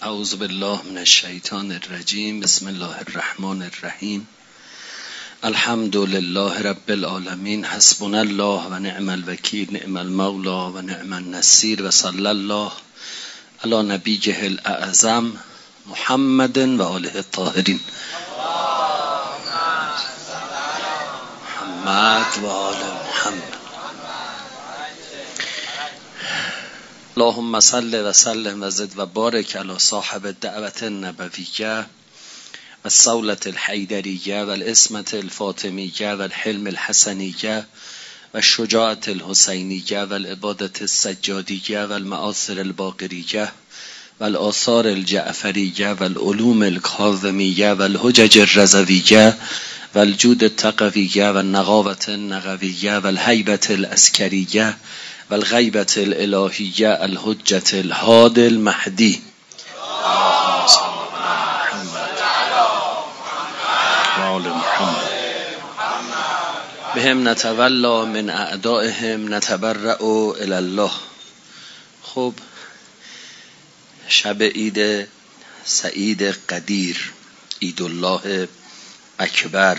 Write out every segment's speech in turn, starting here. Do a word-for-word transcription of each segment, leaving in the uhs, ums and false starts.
اعوذ بالله من الشیطان الرجیم. بسم الله الرحمن الرحیم. الحمد لله رب العالمین. حسبنا الله و نعم الوکیل، نعم المولا و نعم النصیر. و صلی الله علی نبیه الاعظم محمد و آله الطاهرین. محمد و آل محمد. اللهم صل و سلم و زد و بارک علی صاحب الدعوت النبویه و الصولة الحیدریه و الاسمة الفاطمیه و الحلم الحسنیه و الشجاعة الحسینیه و العبادة السجادیه و المآثر الباقریه و الآثار الجعفریه و العلوم الکاظمیه و الحجج الرضویه و الجود التقویه و النقاوة النقویه و الهیبة العسکریه و الغیبة الالهیه الحجة الهادی المهدی. اللهم صل علی محمد و آل محمد. بهم نتولا من اعدائهم نتبرأ الی الله. خب شب عید سعید قدیر، عید الله اکبر،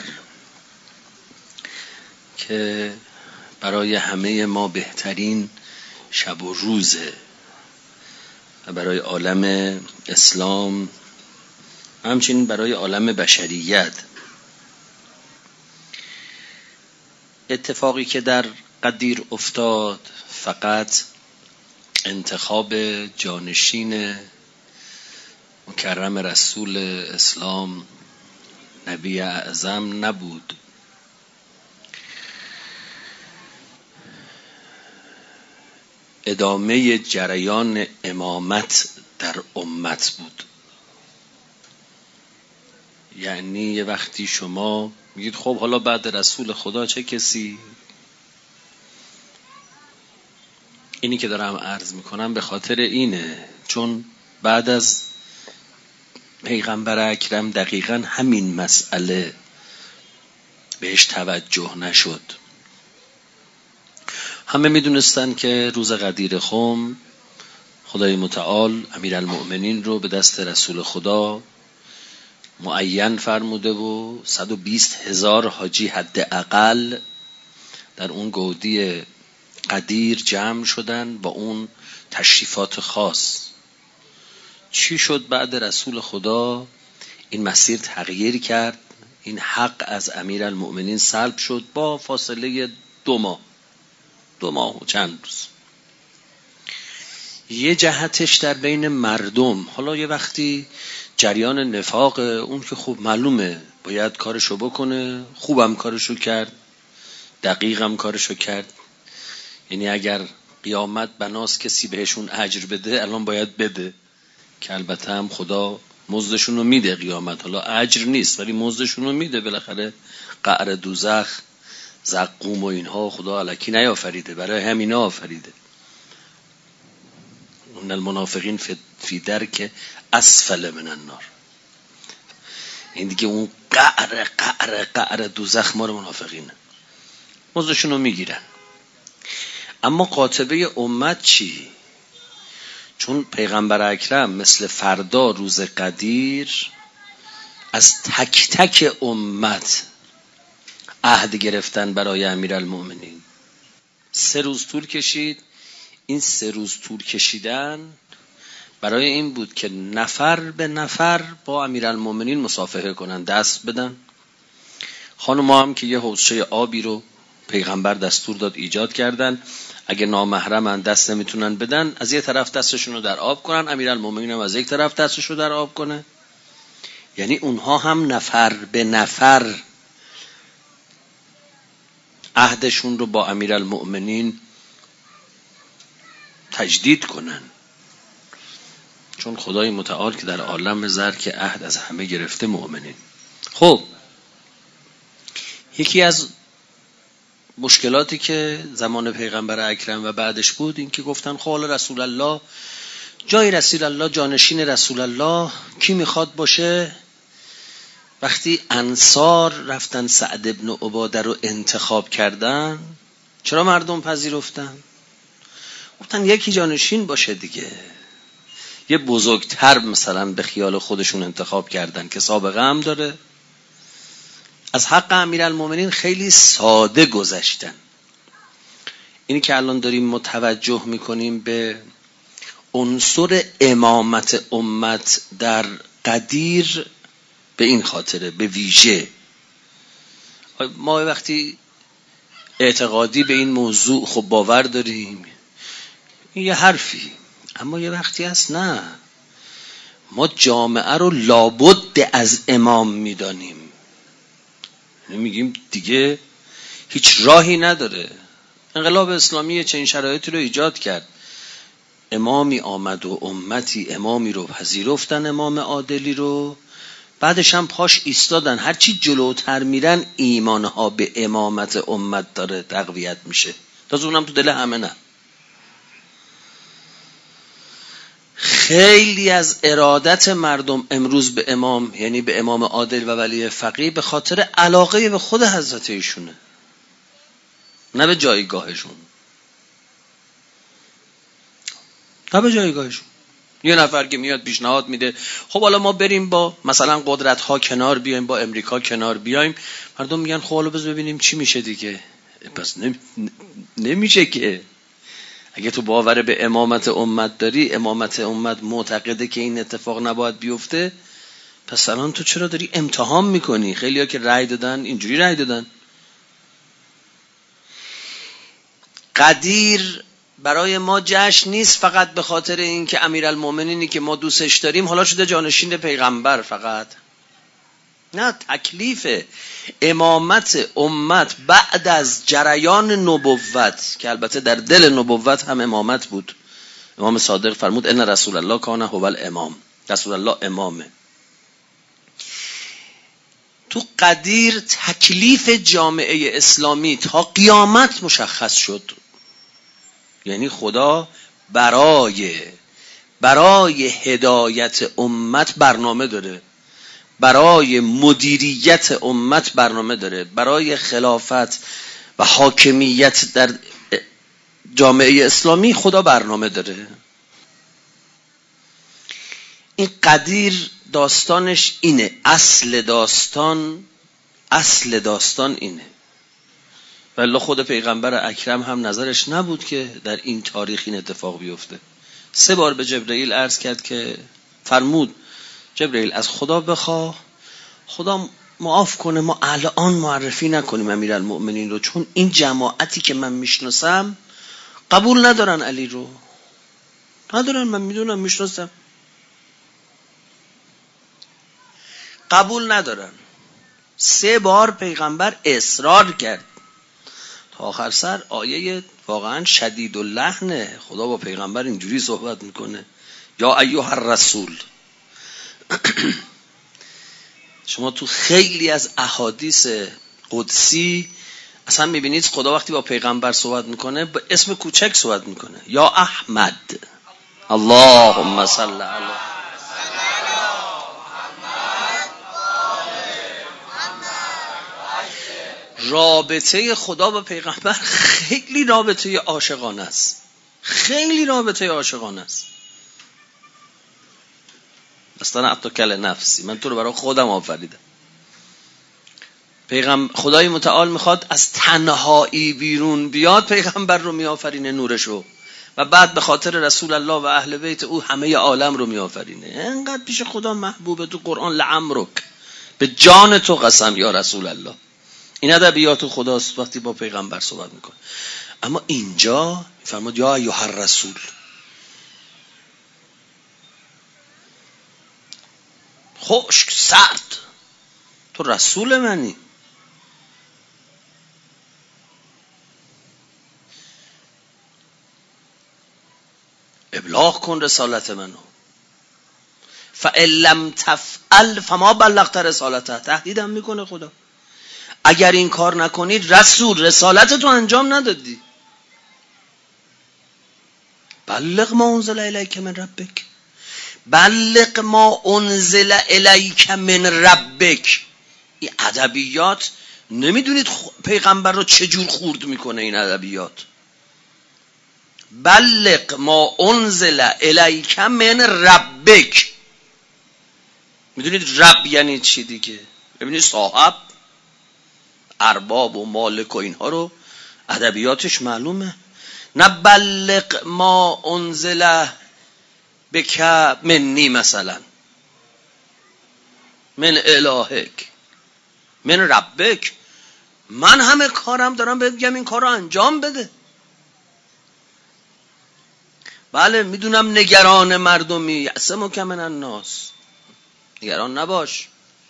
که برای همه ما بهترین شب و روزه و برای عالم اسلام همچنین برای عالم بشریت. اتفاقی که در قدیر افتاد فقط انتخاب جانشین مکرم رسول اسلام نبی اعظم نبود، ادامه جریان امامت در امت بود. یعنی یه وقتی شما میگید خب حالا بعد رسول خدا چه کسی؟ اینی که دارم عرض میکنم به خاطر اینه چون بعد از پیغمبر اکرم دقیقاً همین مسئله بهش توجه نشد. همه میدونستن که روز غدیر خم خدای متعال امیرالمؤمنین رو به دست رسول خدا معین فرموده و صد و بیست هزار حاجی حداقل در اون گودی قدیر جمع شدن با اون تشریفات خاص. چی شد بعد رسول خدا؟ این مسیر تغییر کرد، این حق از امیرالمؤمنین سلب شد با فاصله دو ماه دو ماه و چند روز. یه جهتش در بین مردم، حالا یه وقتی جریان نفاق اون که خوب معلومه باید کارشو بکنه، خوبم کارشو کرد، دقیقم کارشو کرد. یعنی اگر قیامت بناس کسی بهشون اجر بده الان باید بده، که البته هم خدا مزدشون رو میده قیامت، حالا اجر نیست ولی مزدشون رو میده. بالاخره قعر دوزخ زقوم و اینها خدا الکی نیافریده، برای همینا آفریده. ان المنافقین فی درک اسفل من النار. این دیگه اون قعر قعر قعر دوزخ ما رو منافقینه، مزدشون رو میگیرن. اما قاطبه امت چی؟ چون پیغمبر اکرم مثل فردا روز قدیر از تک تک امت عهد گرفتن برای امیرالمؤمنین. سه روز طول کشید. این سه روز طول کشیدن برای این بود که نفر به نفر با امیرالمؤمنین مصافحه کنن، دست بدن. خانم‌ها هم که یه حوضچه آبی رو پیغمبر دستور داد ایجاد کردن، اگه نامحرمن دست نمیتونن بدن، از یه طرف دستشون رو در آب کنن، امیرالمؤمنین هم از یک طرف دستش رو در آب کنه. یعنی اونها هم نفر به نفر عهدشون رو با امیرالمؤمنین تجدید کنن، چون خدای متعال که در عالم زر که عهد از همه گرفته مؤمنین. خب یکی از مشکلاتی که زمان پیغمبر اکرم و بعدش بود این که گفتن خب حالا رسول الله جای رسول الله، جانشین رسول الله کی میخواد باشه؟ وقتی انصار رفتن سعد ابن عباده رو انتخاب کردن چرا مردم پذیرفتن؟ گفتن یکی جانشین باشه دیگه. یه بزرگتر مثلا به خیال خودشون انتخاب کردن که سابقه هم داره. از حق امیرالمومنین خیلی ساده گذشتن. اینی که الان داریم متوجه میکنیم به عنصر امامت امت در قدیر به این خاطره، به ویژه ما وقتی اعتقادی به این موضوع خب باور داریم، این یه حرفی، اما یه وقتی هست نه، ما جامعه رو لابد از امام میدانیم، میگیم دیگه هیچ راهی نداره. انقلاب اسلامی چنین شرایطی رو ایجاد کرد. امامی آمد و امتی امامی رو پذیرفتن، امام عادلی رو، بعدش هم پاش ایستادن. هرچی جلوتر میرن ایمانها به امامت امت داره تقویت میشه، تازه اونم تو دل همه. نه، خیلی از ارادت مردم امروز به امام، یعنی به امام عادل و ولی فقیه، به خاطر علاقه به خود حضرت ایشونه، نه به جایگاهشون. نه به جایگاهشون. یه نفر که میاد پیشنهاد میده خب حالا ما بریم با مثلا قدرت ها کنار بیایم، با امریکا کنار بیایم، مردم میگن خب حالا بذار ببینیم چی میشه دیگه. پس نمی... نمیشه که. اگه تو باور به امامت امت داری، امامت امت معتقده که این اتفاق نباید بیفته، پس الان تو چرا داری امتحان میکنی؟ خیلی ها که رأی دادن اینجوری رأی دادن. قدیر برای ما جشن نیست فقط به خاطر این که امیرالمومنینی که ما دوستش داریم حالا شده جانشین پیغمبر فقط. نه، تکلیف امامت امت بعد از جریان نبوت، که البته در دل نبوت هم امامت بود. امام صادق فرمود ان رسول الله کان هو الامام، رسول الله امامه. تو قدیر تکلیف جامعه اسلامی تا قیامت مشخص شد. یعنی خدا برای برای هدایت امت برنامه داره، برای مدیریت امت برنامه داره، برای خلافت و حاکمیت در جامعه اسلامی خدا برنامه داره. این قدیر داستانش اینه، اصل داستان اصل داستان اینه. والله خود پیغمبر اکرم هم نظرش نبود که در این تاریخ این اتفاق بیفته. سه بار به جبرئیل عرض کرد که فرمود جبرئیل از خدا بخواه خدا معاف کنه ما الان معرفی نکنیم امیرالمؤمنین رو، چون این جماعتی که من میشناسم قبول ندارن علی رو، ندارن، من میدونم میشناسم، قبول ندارن. سه بار پیغمبر اصرار کرد تا آخر سر آیه واقعا شدید اللحنه. خدا با پیغمبر اینجوری صحبت میکنه یا ایها الرسول. شما تو خیلی از احادیث قدسی اصلا میبینید خدا وقتی با پیغمبر صحبت میکنه به اسم کوچک صحبت میکنه، یا احمد، اللهم صل علی. رابطه خدا با پیغمبر خیلی رابطه عاشقانه است، خیلی رابطه عاشقانه است. اصلا حتی کل نفسی، من تو رو برای خودم آفریدم. پیغمبر خدای متعال میخواد از تنهایی بیرون بیاد، پیغمبر رو میآفرینه، نورشو، و بعد به خاطر رسول الله و اهل بیت او همه عالم رو میآفرینه. اینقدر پیش خدا محبوبه. تو قرآن لعمرک، به جان تو قسم یا رسول الله. این ادبیات خداست وقتی با پیغمبر صحبت میکنه. اما اینجا فرمود یا ایها الرسول. خشک، سرد، تو رسول منی. ابلاغ کن رسالت منو. فَإِن لَمْ تَفْعَلْ فَمَا بَلَّغْتَ رسالته. تهدیدم میکنه خدا، اگر این کار نکنی رسول رسالت تو انجام ندادی. بلغ ما انزل الیک من ربک، بلغ ما انزل الیک من ربک. این ادبیات نمیدونید پیغمبر رو چجور خورد میکنه این ادبیات. بلغ ما انزل الیک من ربک. میدونید رب یعنی چی دیگه؟ ببینید صاحب، ارباب و مالک و اینها رو ادبیاتش معلومه. نه بلغ ما انزل بک منی مثلا، من الهک، من ربک. من همه کارم دارم بهت میگم این کار رو انجام بده. بله میدونم نگران مردمی، یأسمک من الناس، نگران نباش.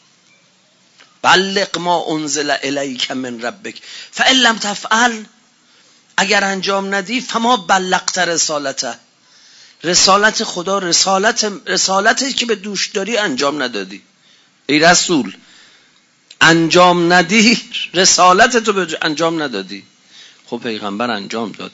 بلغ ما انزل الیک من ربک فإن لم تفعل، اگر انجام ندی فما بلغت رسالته، رسالت خدا، رسالت رسالتی که به دوش داری انجام ندادی. ای رسول انجام ندی، رسالت تو به انجام ندادی. خب پیغمبر انجام داد.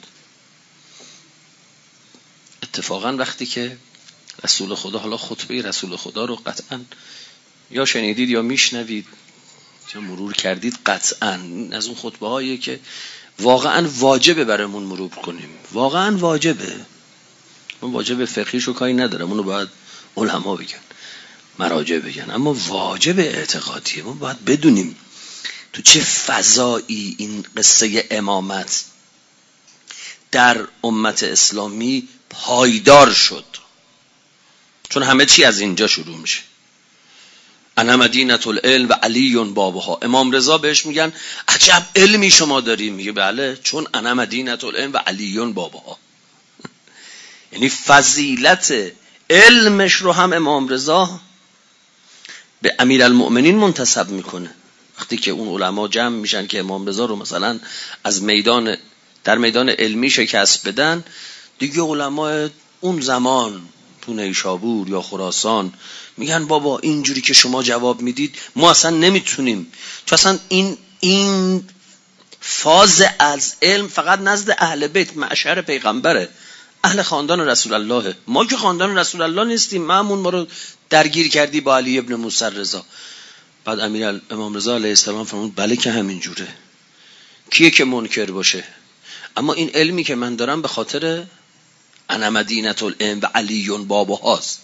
اتفاقا وقتی که رسول خدا، حالا خطبه رسول خدا رو قطعا یا شنیدید یا میشنوید یا مرور کردید، قطعا از اون خطبه هایی که واقعا واجبه برامون مرور کنیم، واقعا واجبه. من واجب فقهیشو کاری ندارم، اونو باید علما بگن، مراجع بگن، اما واجب اعتقادیه. ما باید بدونیم تو چه فضایی این قصه امامت در امت اسلامی پایدار شد. چون همه چی از اینجا شروع میشه. انا مدینة العلم و علی بابها. امام رضا بهش میگن عجب علمی شما داری، میگه بله چون انا مدینة العلم و علی بابها. یعنی فضیلت علمش رو هم امام رضا به امیرالمؤمنین منتسب میکنه. وقتی که اون علما جمع میشن که امام رضا رو مثلا از میدان در میدان علمی شکست بدن، دیگه علما اون زمان تو نیشابور یا خراسان میگن بابا اینجوری که شما جواب میدید ما اصلا نمیتونیم، چون اصلا این این فاز از علم فقط نزد اهل بیت معشر پیغمبره، اهل خاندان رسول الله. ما که خاندان رسول الله نیستیم، معمون ما رو درگیر کردی با علی ابن موسی رضا. بعد امیر امام رضا علیه السلام فرمود بله که همین جوره، کیه که منکر باشه؟ اما این علمی که من دارم به خاطر انا مدینة العلم و علی بابهاست.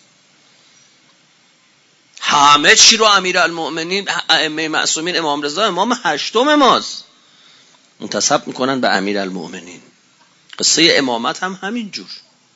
همه چی رو امیرالمؤمنین ائمه معصومین امام رضا امام هشتم ماست منتسب میکنن به امیرالمؤمنین. قصه امامت هم همین جور.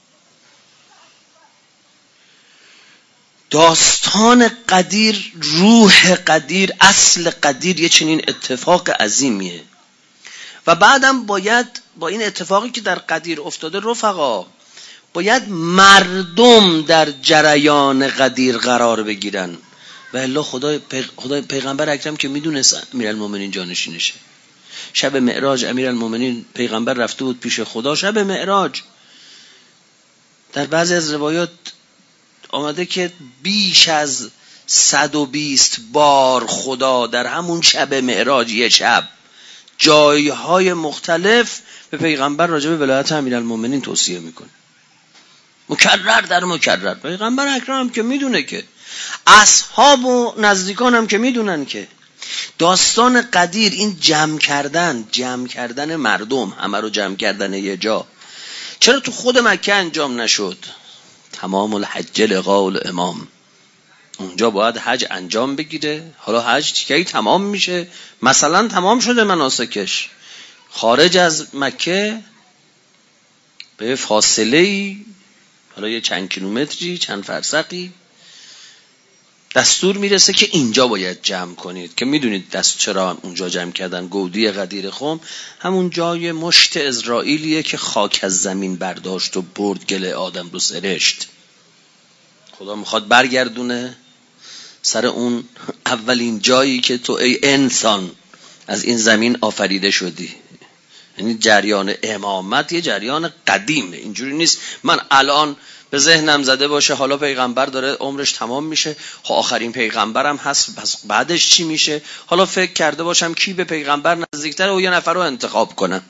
داستان قدیر، روح قدیر، اصل قدیر یه چنین اتفاق عظیمیه. و بعدم باید با این اتفاقی که در قدیر افتاده رفقا، باید مردم در جریان قدیر قرار بگیرن. و الا خدای پیغ... خدای پیغمبر اکرم که میدونست امیرالمؤمنین جانشینشه. شب معراج امیرالمؤمنین پیغمبر رفته بود پیش خدا. شب معراج در بعضی از روایات آمده که بیش از صد و بیست بار خدا در همون شب معراج یه شب جایهای مختلف به پیغمبر راجع به ولایت امیرالمؤمنین توصیه میکنه، مکرر در مکرر. پیغمبر اکرم که میدونه که، اصحاب و نزدیکان هم که میدونن که داستان قدیر، این جمع کردن جمع کردن مردم، همه رو جمع کردن یه جا، چرا تو خود مکه انجام نشد؟ تمام الحج لقاء الامام، اونجا باید حج انجام بگیره. حالا حج کی تمام میشه؟ مثلا تمام شده مناسکش، خارج از مکه به فاصله حالا یه چند کیلومتری، چند فرسخی دستور میرسه که اینجا باید جمع کنید. که میدونید دست چرا اونجا جمع کردن؟ گودی قدیر خم همون جای مشت اسرائیلیه که خاک از زمین برداشت و برد گل آدم رو سرشت. خدا میخواد برگردونه سر اون اولین جایی که تو ای انسان از این زمین آفریده شدی. یعنی جریان امامت یه جریان قدیمه، اینجوری نیست من الان به ذهنم زده باشه حالا پیغمبر داره عمرش تمام میشه، خب آخرین پیغمبرم هست پس بعدش چی میشه، حالا فکر کرده باشم کی به پیغمبر نزدیکتره و یه نفر رو انتخاب کنم.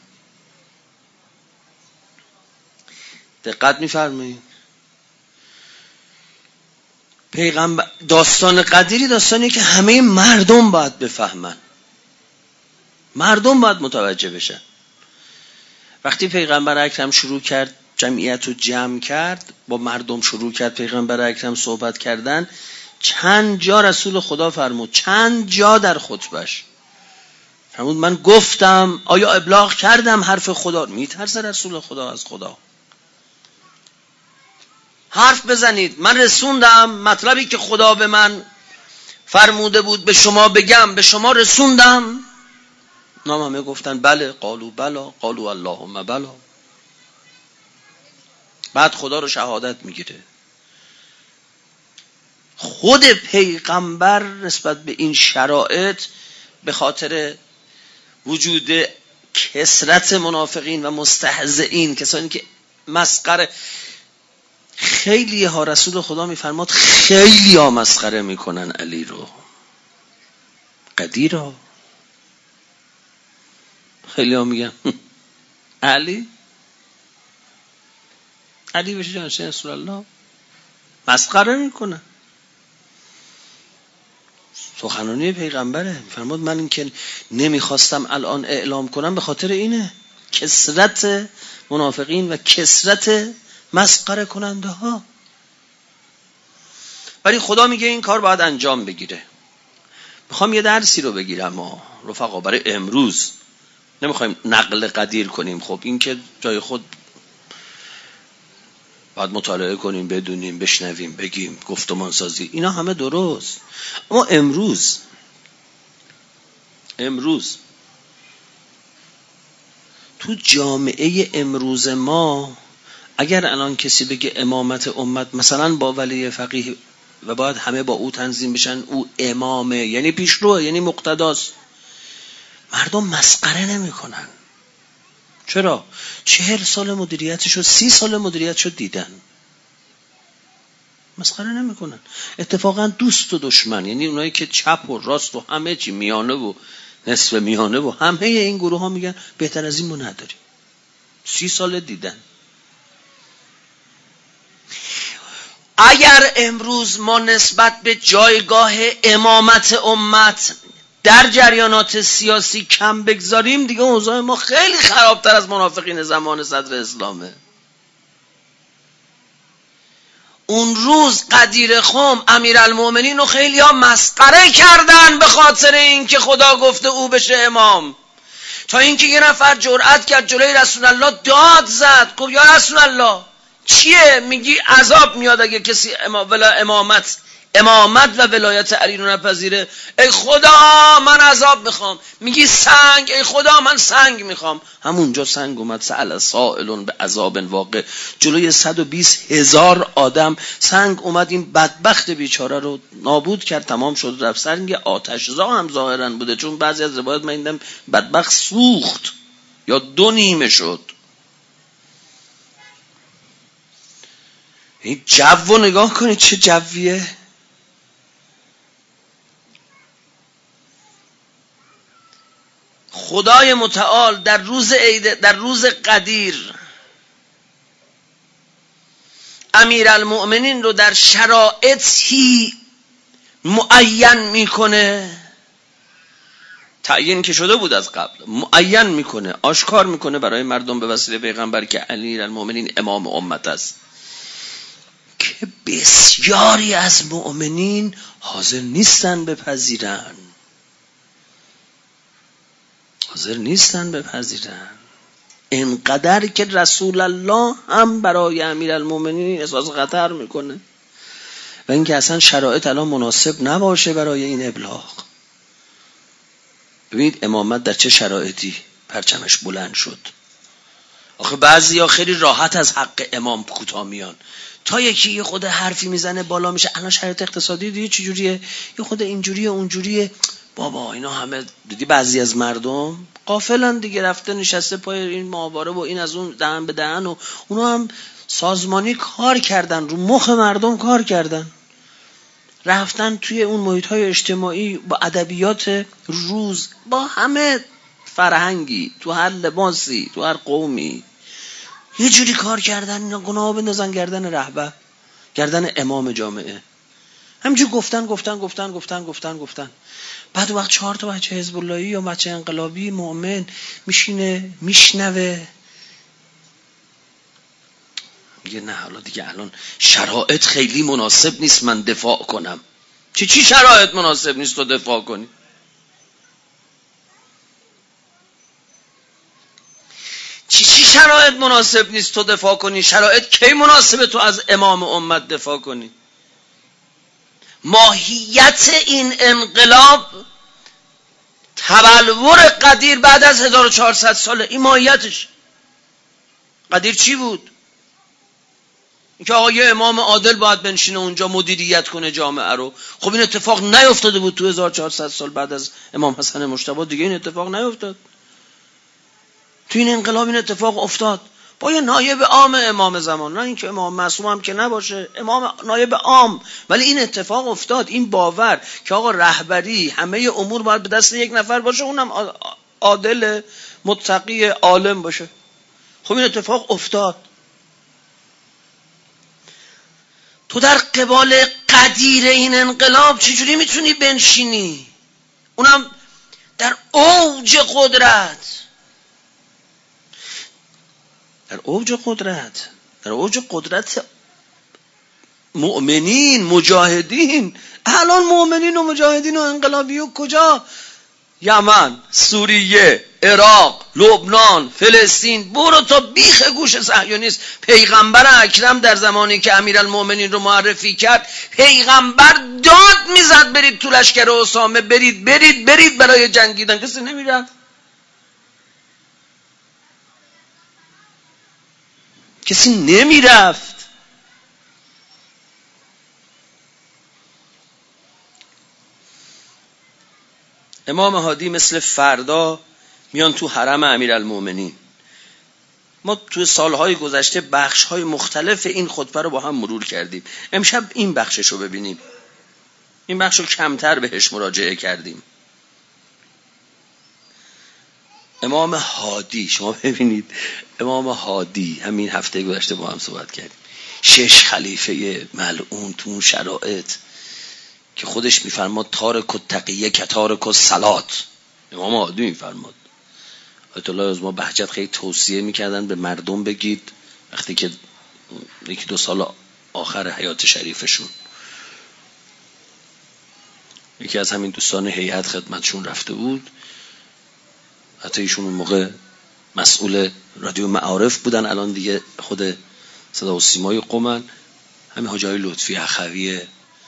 دقت میفرمایید؟ پیغمبر داستان قدیری داستانی که همه مردم باید بفهمن، مردم باید متوجه بشن. وقتی پیغمبر اکرم شروع کرد جمعیت رو جمع کرد، با مردم شروع کرد پیغمبر اکرم صحبت کردن، چند جا رسول خدا فرمود، چند جا در خطبش فرمود من گفتم، آیا ابلاغ کردم حرف خدا؟ میترسه رسول خدا از خدا. حرف بزنید، من رسوندم مطلبی که خدا به من فرموده بود به شما بگم، به شما رسوندم؟ نام همه گفتن بله. قالو بلا، قالو اللهم بلا. بعد خدا رو شهادت میگیره. خود پیغمبر نسبت به این شرایط به خاطر وجود کثرت منافقین و مستهزئین، کسانی که مسخره، خیلی ها رسول خدا میفرماد خیلی ها مسخره میکنن علی رو، قدیر ها. خیلی ها میگن علی علی بشه جانشین رسول الله، مسخره میکنن. سخنرانی پیغمبره، فرمود من این که نمیخواستم الان اعلام کنم به خاطر اینه، کثرت منافقین و کثرت مسخره کننده ها. ولی خدا میگه این کار باید انجام بگیره. میخوام یه درسی رو بگیرم ما رفقا برای امروز، نمیخوایم نقل قدیر کنیم. خب این که جای خود باید مطالعه کنیم، بدونیم، بشنویم، بگیم، گفتمان سازی، اینا همه درست. اما امروز امروز تو جامعه امروز ما اگر الان کسی بگه امامت امت مثلا با ولی فقیه و باید همه با او تنظیم بشن، او امامه، یعنی پیشروه، یعنی مقتداست، مردم مسخره نمی کنن. چرا؟ چهل سال مدیریتش و سی سال مدیریتش رو دیدن، مسخره نمی کنن. اتفاقا دوست و دشمن، یعنی اونایی که چپ و راست و همه چی، میانه و نصف میانه و همه این گروه ها میگن بهتر از این ما نداریم. سی سال دیدن. اگر امروز ما نسبت به جایگاه امامت امت در جریانات سیاسی کم بگذاریم، دیگه اوضاع ما خیلی خرابتر از منافقین زمان صدر اسلامه. اون روز قدیر خم امیرالمومنین رو خیلی ها مسخره کردن به خاطر اینکه خدا گفته او بشه امام، تا اینکه یه نفر جرأت کرد جلوی رسول الله داد زد، گفت یا رسول الله چیه میگی عذاب میاد اگه کسی امامت امامت و ولایت علی رو نپذیره؟ ای خدا من عذاب میخوام. میگی سنگ، ای خدا من سنگ میخوام. همونجا سنگ اومد، سأل سائلون به عذاب واقع، جلوی صد و بیست هزار آدم سنگ اومد این بدبخت بیچاره رو نابود کرد، تمام شد رفت. سنگ آتشزا هم ظاهرا بوده، چون بعضی از روایات من دیدم بدبخت سوخت یا دو نیمه شد. این جو رو نگاه کنید چه جویه. خدای متعال در روز عید، در روز قدیر، امیرالمؤمنین رو در شرایطی معین میکنه، تعیین که شده بود از قبل، معین میکنه، آشکار میکنه برای مردم به وسیله پیغمبر که امیرالمؤمنین امام امت است، که بسیاری از مؤمنین حاضر نیستن بپذیرن، حاضر نیستن بپذیرن. اینقدر که رسول الله هم برای امیرالمؤمنین احساس خطر میکنه و اینکه اصلا شرایط الان مناسب نباشه برای این ابلاغ. ببینید امامت در چه شرایطی پرچمش بلند شد. آخه بعضیا خیلی راحت از حق امام کوتاه میان، تا یکی یه خود حرفی میزنه بالا میشه. الان شرایط اقتصادی دیگه چجوریه، یه خود اینجوریه اونجوریه، بابا اینا همه دیدی بعضی از مردم غافلن دیگه، رفته نشسته پای این ماهواره و این از اون دهن به دهن، و اونا هم سازمانی کار کردن، رو مخ مردم کار کردن، رفتن توی اون محیط‌های اجتماعی با ادبیات روز، با همه فرهنگی، تو هر لباسی، تو هر قومی یه جوری کار کردن، اینا گناه بندازن گردن رهبر، گردن امام جامعه. همینجور گفتن گفتن گفتن گفتن گفتن گفتن بعد وقت چهار تا بچه حزب اللهی یا بچه انقلابی مؤمن میشینه میشنوه، میگه نه حالا دیگه الان شرایط خیلی مناسب نیست من دفاع کنم. چی چی شرایط مناسب نیست تو دفاع کنی؟ چی چی شرایط مناسب نیست تو دفاع کنی؟ شرایط کی مناسبه تو از امام امت دفاع کنی؟ ماهیت این انقلاب تبلور قدیر بعد از هزار و چهارصد ساله. این ماهیتش. قدیر چی بود؟ اینکه آقا یه امام عادل باید بنشینه اونجا مدیریت کنه جامعه رو. خب این اتفاق نیفتاده بود تو هزار و چهارصد سال بعد از امام حسن مجتبی. دیگه این اتفاق نیفتاد. تو این انقلاب این اتفاق افتاد با یه نایب عام امام زمان، نه اینکه امام معصوم هم که نباشه، امام نایب عام، ولی این اتفاق افتاد. این باور که آقا رهبری همه امور باید به دست یک نفر باشه، اونم عادل متقی عالم باشه. خب این اتفاق افتاد. تو در قبال قدیر این انقلاب چجوری میتونی بنشینی؟ اونم در اوج قدرت، در اوج قدرت در اوج قدرت مؤمنین مجاهدین. الان مؤمنین و مجاهدین و انقلابی و کجا؟ یمن، سوریه، عراق، لبنان، فلسطین. برو تا بیخ گوش صهیونیست. پیغمبر اکرم در زمانی که امیرالمومنین رو معرفی کرد، پیغمبر داد میزد برید تو لشکر اسامه، برید برید برید برای جنگیدن. کسی نمیرفت. کسی نمیرفت. امام هادی مثل فردا میان تو حرم امیرالمومنین. ما تو سالهای گذشته بخشهای مختلف این خطبه رو با هم مرور کردیم. امشب این بخشش رو ببینیم. این بخش رو کمتر بهش مراجعه کردیم. امام هادی، شما ببینید امام هادی، همین هفته گذشته با هم صحبت کردیم، شش خلیفه ملعون تو اون شرایط که خودش میفرماد تارک التقیه که تارک الصلات. امام هادی میفرماد. آیت الله عظما بهجت خیلی توصیه میکردن به مردم بگید وقتی که یکی دو سال آخر حیات شریفشون، یکی از همین دوستان هیئت خدمتشون رفته بود، حتی ایشون اون موقع مسئول رادیو معارف بودن، الان دیگه خود صدا و سیمای قومن، همین حاجی لطفی اخوی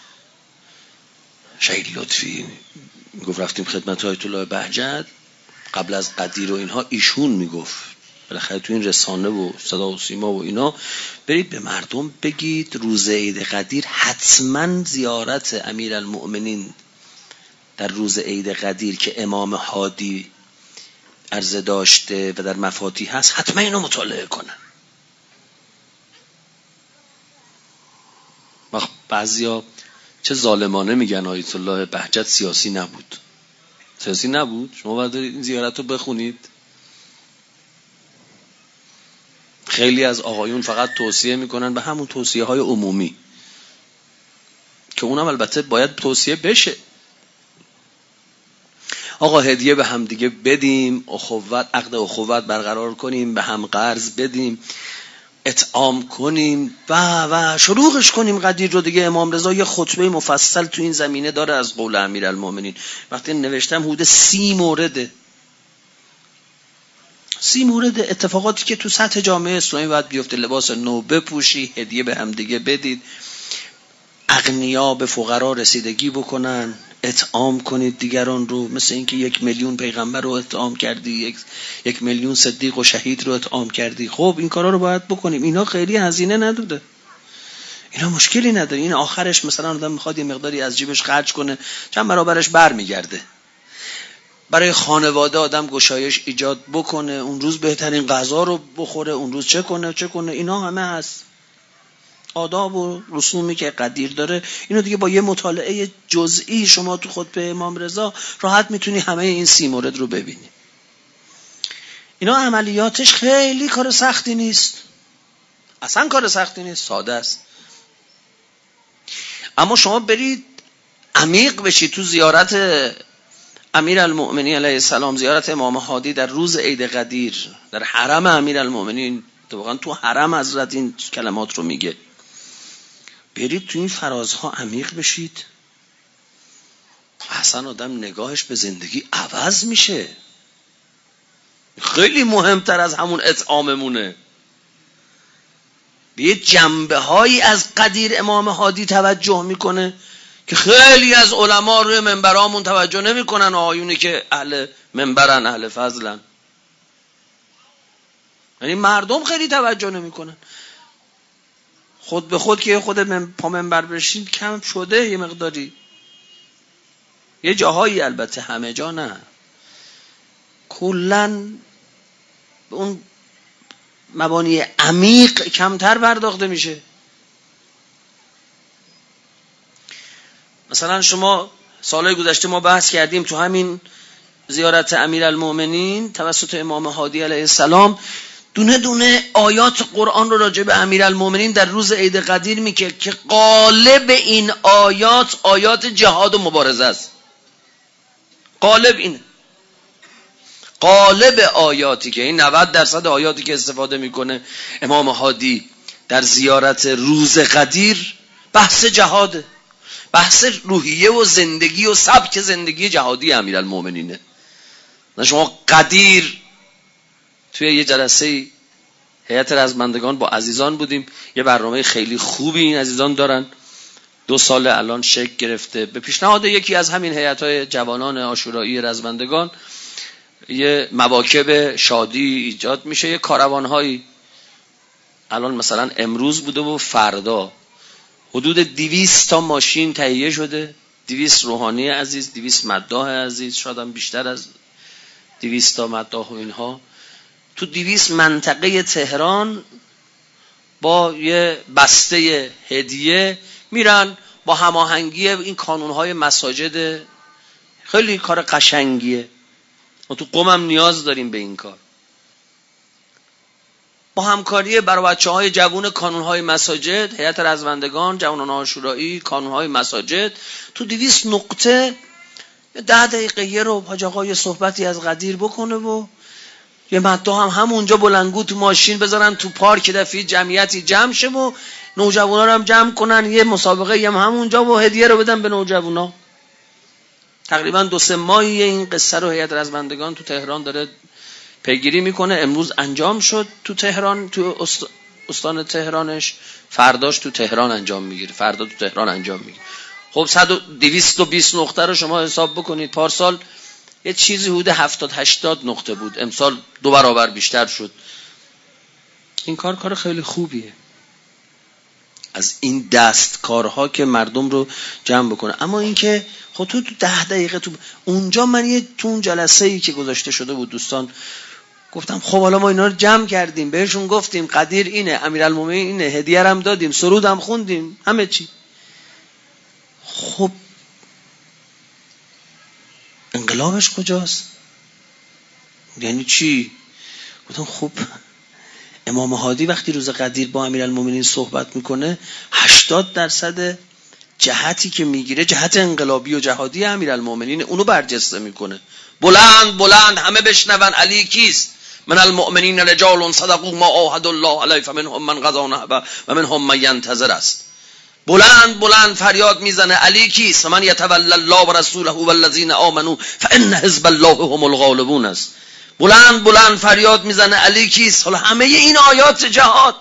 شهید لطفی میگفت رفتیم خدمت آیت الله بهجت قبل از قدیر و اینها، ایشون میگفت بالاخره تو این رسانه و صدا و سیما و اینا، برید به مردم بگید روز عید قدیر حتما زیارت امیرالمؤمنین در روز عید قدیر که امام هادی عرضه داشته و در مفاتیح هست، حتما اینو مطالعه کنن. بعضیا چه ظالمانه میگن آیت الله بهجت سیاسی نبود. سیاسی نبود؟ شما باید این زیارت رو بخونید. خیلی از آقایون فقط توصیه میکنن به همون توصیه های عمومی که اونم البته باید توصیه بشه. آقا هدیه به هم دیگه بدیم، اخوت، عقد اخوت برقرار کنیم، به هم قرض بدیم، اطعام کنیم و و شروعش کنیم قدیر رو دیگه. امام رضا یه خطبه مفصل تو این زمینه داره از قول امیرالمومنین. وقتی نوشتم حدود سی مورده سی مورد اتفاقاتی که تو سطح جامعه اسلامی باید بیفته. لباس نو بپوشی، هدیه به هم دیگه بدید، اغنیا به فقرا رسیدگی بکنن، اطعام کنید دیگران رو، مثل اینکه یک میلیون پیغمبر رو اطعام کردی، یک یک میلیون صدیق و شهید رو اطعام کردی. خب این کارا رو باید بکنیم. اینا خیلی هزینه نداره، اینا مشکلی نداره. این آخرش مثلا آدم میخواد یه مقداری از جیبش خرج کنه، چند برابرش برمیگرده. برای خانواده آدم گشایش ایجاد بکنه، اون روز بهترین غذا رو بخوره، اون روز چه کنه چه کنه، اینا همه هست. آداب و رسومی که قدیر داره، اینو دیگه با یه مطالعه جزئی شما تو خطبه امام رضا راحت میتونی همه این سی مورد رو ببینی. اینا عملیاتش خیلی کار سختی نیست، اصلا کار سختی نیست، ساده است. اما شما برید عمیق بشید تو زیارت امیرالمؤمنین علیه السلام، زیارت امام هادی در روز عید قدیر در حرم امیرالمؤمنین واقعا تو حرم حضرت این کلمات رو میگه. برید تو این فرازها عمیق بشید، اصلا آدم نگاهش به زندگی عوض میشه. خیلی مهمتر از همون اطعاممونه. به یه جنبه هایی از قدیر امام هادی توجه میکنه که خیلی از علما روی منبرامون توجه نمیکنن، آیونی که اهل منبرن، اهل فضلن. یعنی مردم خیلی توجه نمیکنن. خود به خود که خود من پا منبر بشین کم شده یه مقداری، یه جاهایی، البته همه جا نه. کلن اون مبانی عمیق کمتر پرداخته میشه. مثلا شما سالهای گذشته ما بحث کردیم تو همین زیارت امیرالمومنین توسط امام هادی علیه السلام، دونه دونه آیات قرآن رو راجع به امیرالمومنین در روز عید قدیر میگه که غالب این آیات آیات جهاد و مبارزه است. غالب اینه. غالب آیاتی که این نود درصد آیاتی که استفاده میکنه امام هادی در زیارت روز قدیر بحث جهاده، بحث روحیه و زندگی و سبک زندگی جهادی امیرالمومنینه. شما قدیر توی یه جلسه هیئت رزمندگان با عزیزان بودیم، یه برنامه خیلی خوبی این عزیزان دارن، دو سال الان شکل گرفته به پیشنهاد یکی از همین هیئت‌های جوانان عاشورایی رزمندگان. یه مواکب شادی ایجاد میشه، یه کاروان‌هایی الان مثلا امروز بوده و فردا حدود دویست تا ماشین تهیه شده، دویست روحانی عزیز، دویست مداح عزیز، شاید هم بیشتر از دویست تا مداح و اینها تو دویست منطقه تهران با یه بسته هدیه میرن با هماهنگی این کانونهای مساجد. خیلی کار قشنگیه. ما تو قم هم نیاز داریم به این کار. با همکاری برای بچه‌های جوان کانونهای مساجد، هیئت رزمندگان، جوانان عاشورایی، کانونهای مساجد، تو دویست نقطه ده دقیقه یه رو حاج آقا یه صحبتی از قدیر بکنه و یه مداح هم همونجا بلنگو تو ماشین بذارن تو پارک، دفعه جمعیتی جمع شه و نوجوانا رو هم جمع کنن، یه مسابقه هم همونجا و هدیه رو بدن به نوجوانا. تقریبا دو سه ماهی این قصه رو هیئت رزمندگان تو تهران داره پیگیری میکنه. امروز انجام شد تو تهران، تو است... استان تهرانش، فرداش تو تهران انجام میگیره، فردا تو تهران انجام میگیره. خب صد و دویست و بیست نقطه رو شما حساب بکنید. پارسال یه چیزی حدود هفتاد هشتاد نقطه بود، امسال دو برابر بیشتر شد. این کار کار خیلی خوبیه، از این دستکارها که مردم رو جمع بکنه. اما این که خب تو ده دقیقه تو اونجا، من یه تو اون جلسه ای که گذاشته شده بود دوستان گفتم خب حالا ما اینا رو جمع کردیم، بهشون گفتیم قدیر اینه، امیرالمومنین اینه، هدیه هم دادیم، سرود هم خوندیم، همه چی. خب انقلابش کجاست؟ یعنی چی؟ گفتم خب امام هادی وقتی روز قدیر با امیرالمومنین صحبت میکنه هشتاد درصد جهتی که میگیره جهت انقلابی و جهادی امیرالمومنین، اونو برجسته میکنه. بلند بلند همه بشنون علی کیست؟ من المؤمنین رجال صدقوا ما عاهدوا الله علیه فمنهم من قضی نحبه و منهم من ینتظر است. بلند بلند فریاد میزنه علی کیست؟ من یتولی الله و رسوله والذین آمنوا فان حزب الله هم الغالبون است. بلند بلند فریاد میزنه علی کیست؟ حالا همه این آیات جهاد،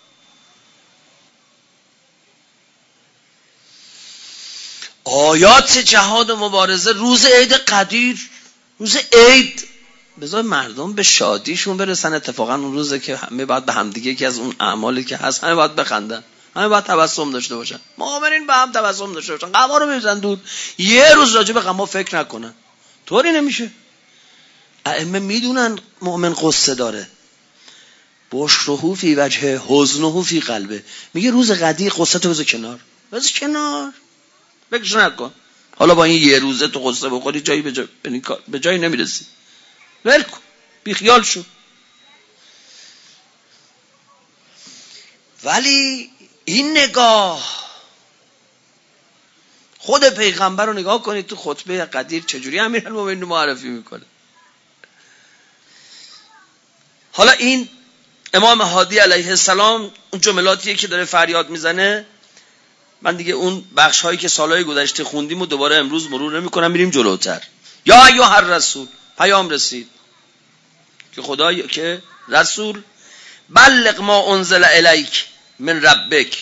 آیات جهاد و مبارزه. روز عید قدیر، روز عید، بذار مردم به شادیشون برسن. اتفاقا اون روزه که همه باید به همدیگه، یکی از اون اعمالی که هست، همه باید بخندن، همه باید تبسم داشته باشن. مؤمنین به هم تبسم داشته باشن، غما رو میزنن دور، یه روز راجع به غما فکر نکنن. طوری نمیشه. ائمه میدونن مؤمن قصه داره. بشرهو فی وجه حزنهو فی قلبه. میگه روز قدیر قصه تو بذار کنار، بذار کنار، فکرش نکن. حالا با این یه روزه تو قصه بخوری جایی به جای به جایی نمیرسی، ول کن، بی خیال شو. ولی این نگاه، خود پیغمبر رو نگاه کنید تو خطبه قدیر چجوری امیرالمومنین معرفی میکنه. حالا این امام هادی علیه السلام اون جملاتیه که داره فریاد میزنه. من دیگه اون بخش هایی که سالهای گذشته خوندیم و دوباره امروز مرور نمی‌کنم، میریم جلوتر. یا ایها الرسول، پیام رسید که خدا که رسول بلغ ما انزل الیک من ربک،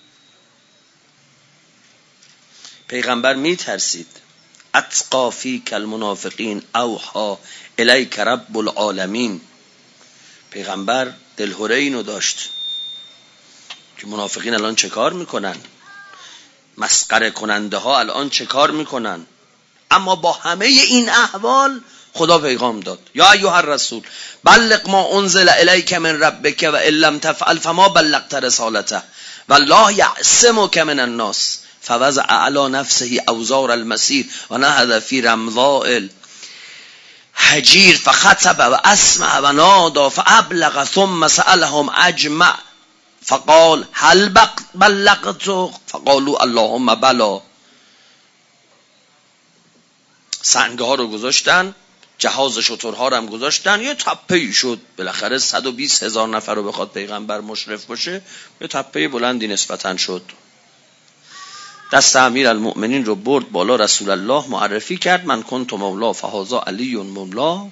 پیغمبر میترسید. اتقا فیک المنافقین اوحا الیک رب العالمین، پیغمبر دلهره اینو داشت که منافقین الان چه کار میکنن، مسخره کننده ها الان چه کار میکنن. اما با همه این احوال خدا پیغام داد یا ایها الرسول بلغ ما انزل الیک من ربک و ان لم تفعل فما بلغت رسالته والله یعصمک من الناس فوضع علی نفسه اوزار المسیر و نهض فی رمضاء الحجیر فخطب و اسمع و نادى فابلغ ثم سألهم اجمع فقال هل بلغت فقالوا اللهم بلا. سنگه ها رو گذاشتن، جهاز شترها رو هم گذاشتن، یه تپه‌ای شد. بالاخره صد و بیست هزار نفر رو بخواد پیغمبر مشرف باشه، یه تپه بلندی نسبتاً شد. دست امیر المؤمنین رو برد بالا، رسول الله معرفی کرد من کنت مولا فهذا علی مولا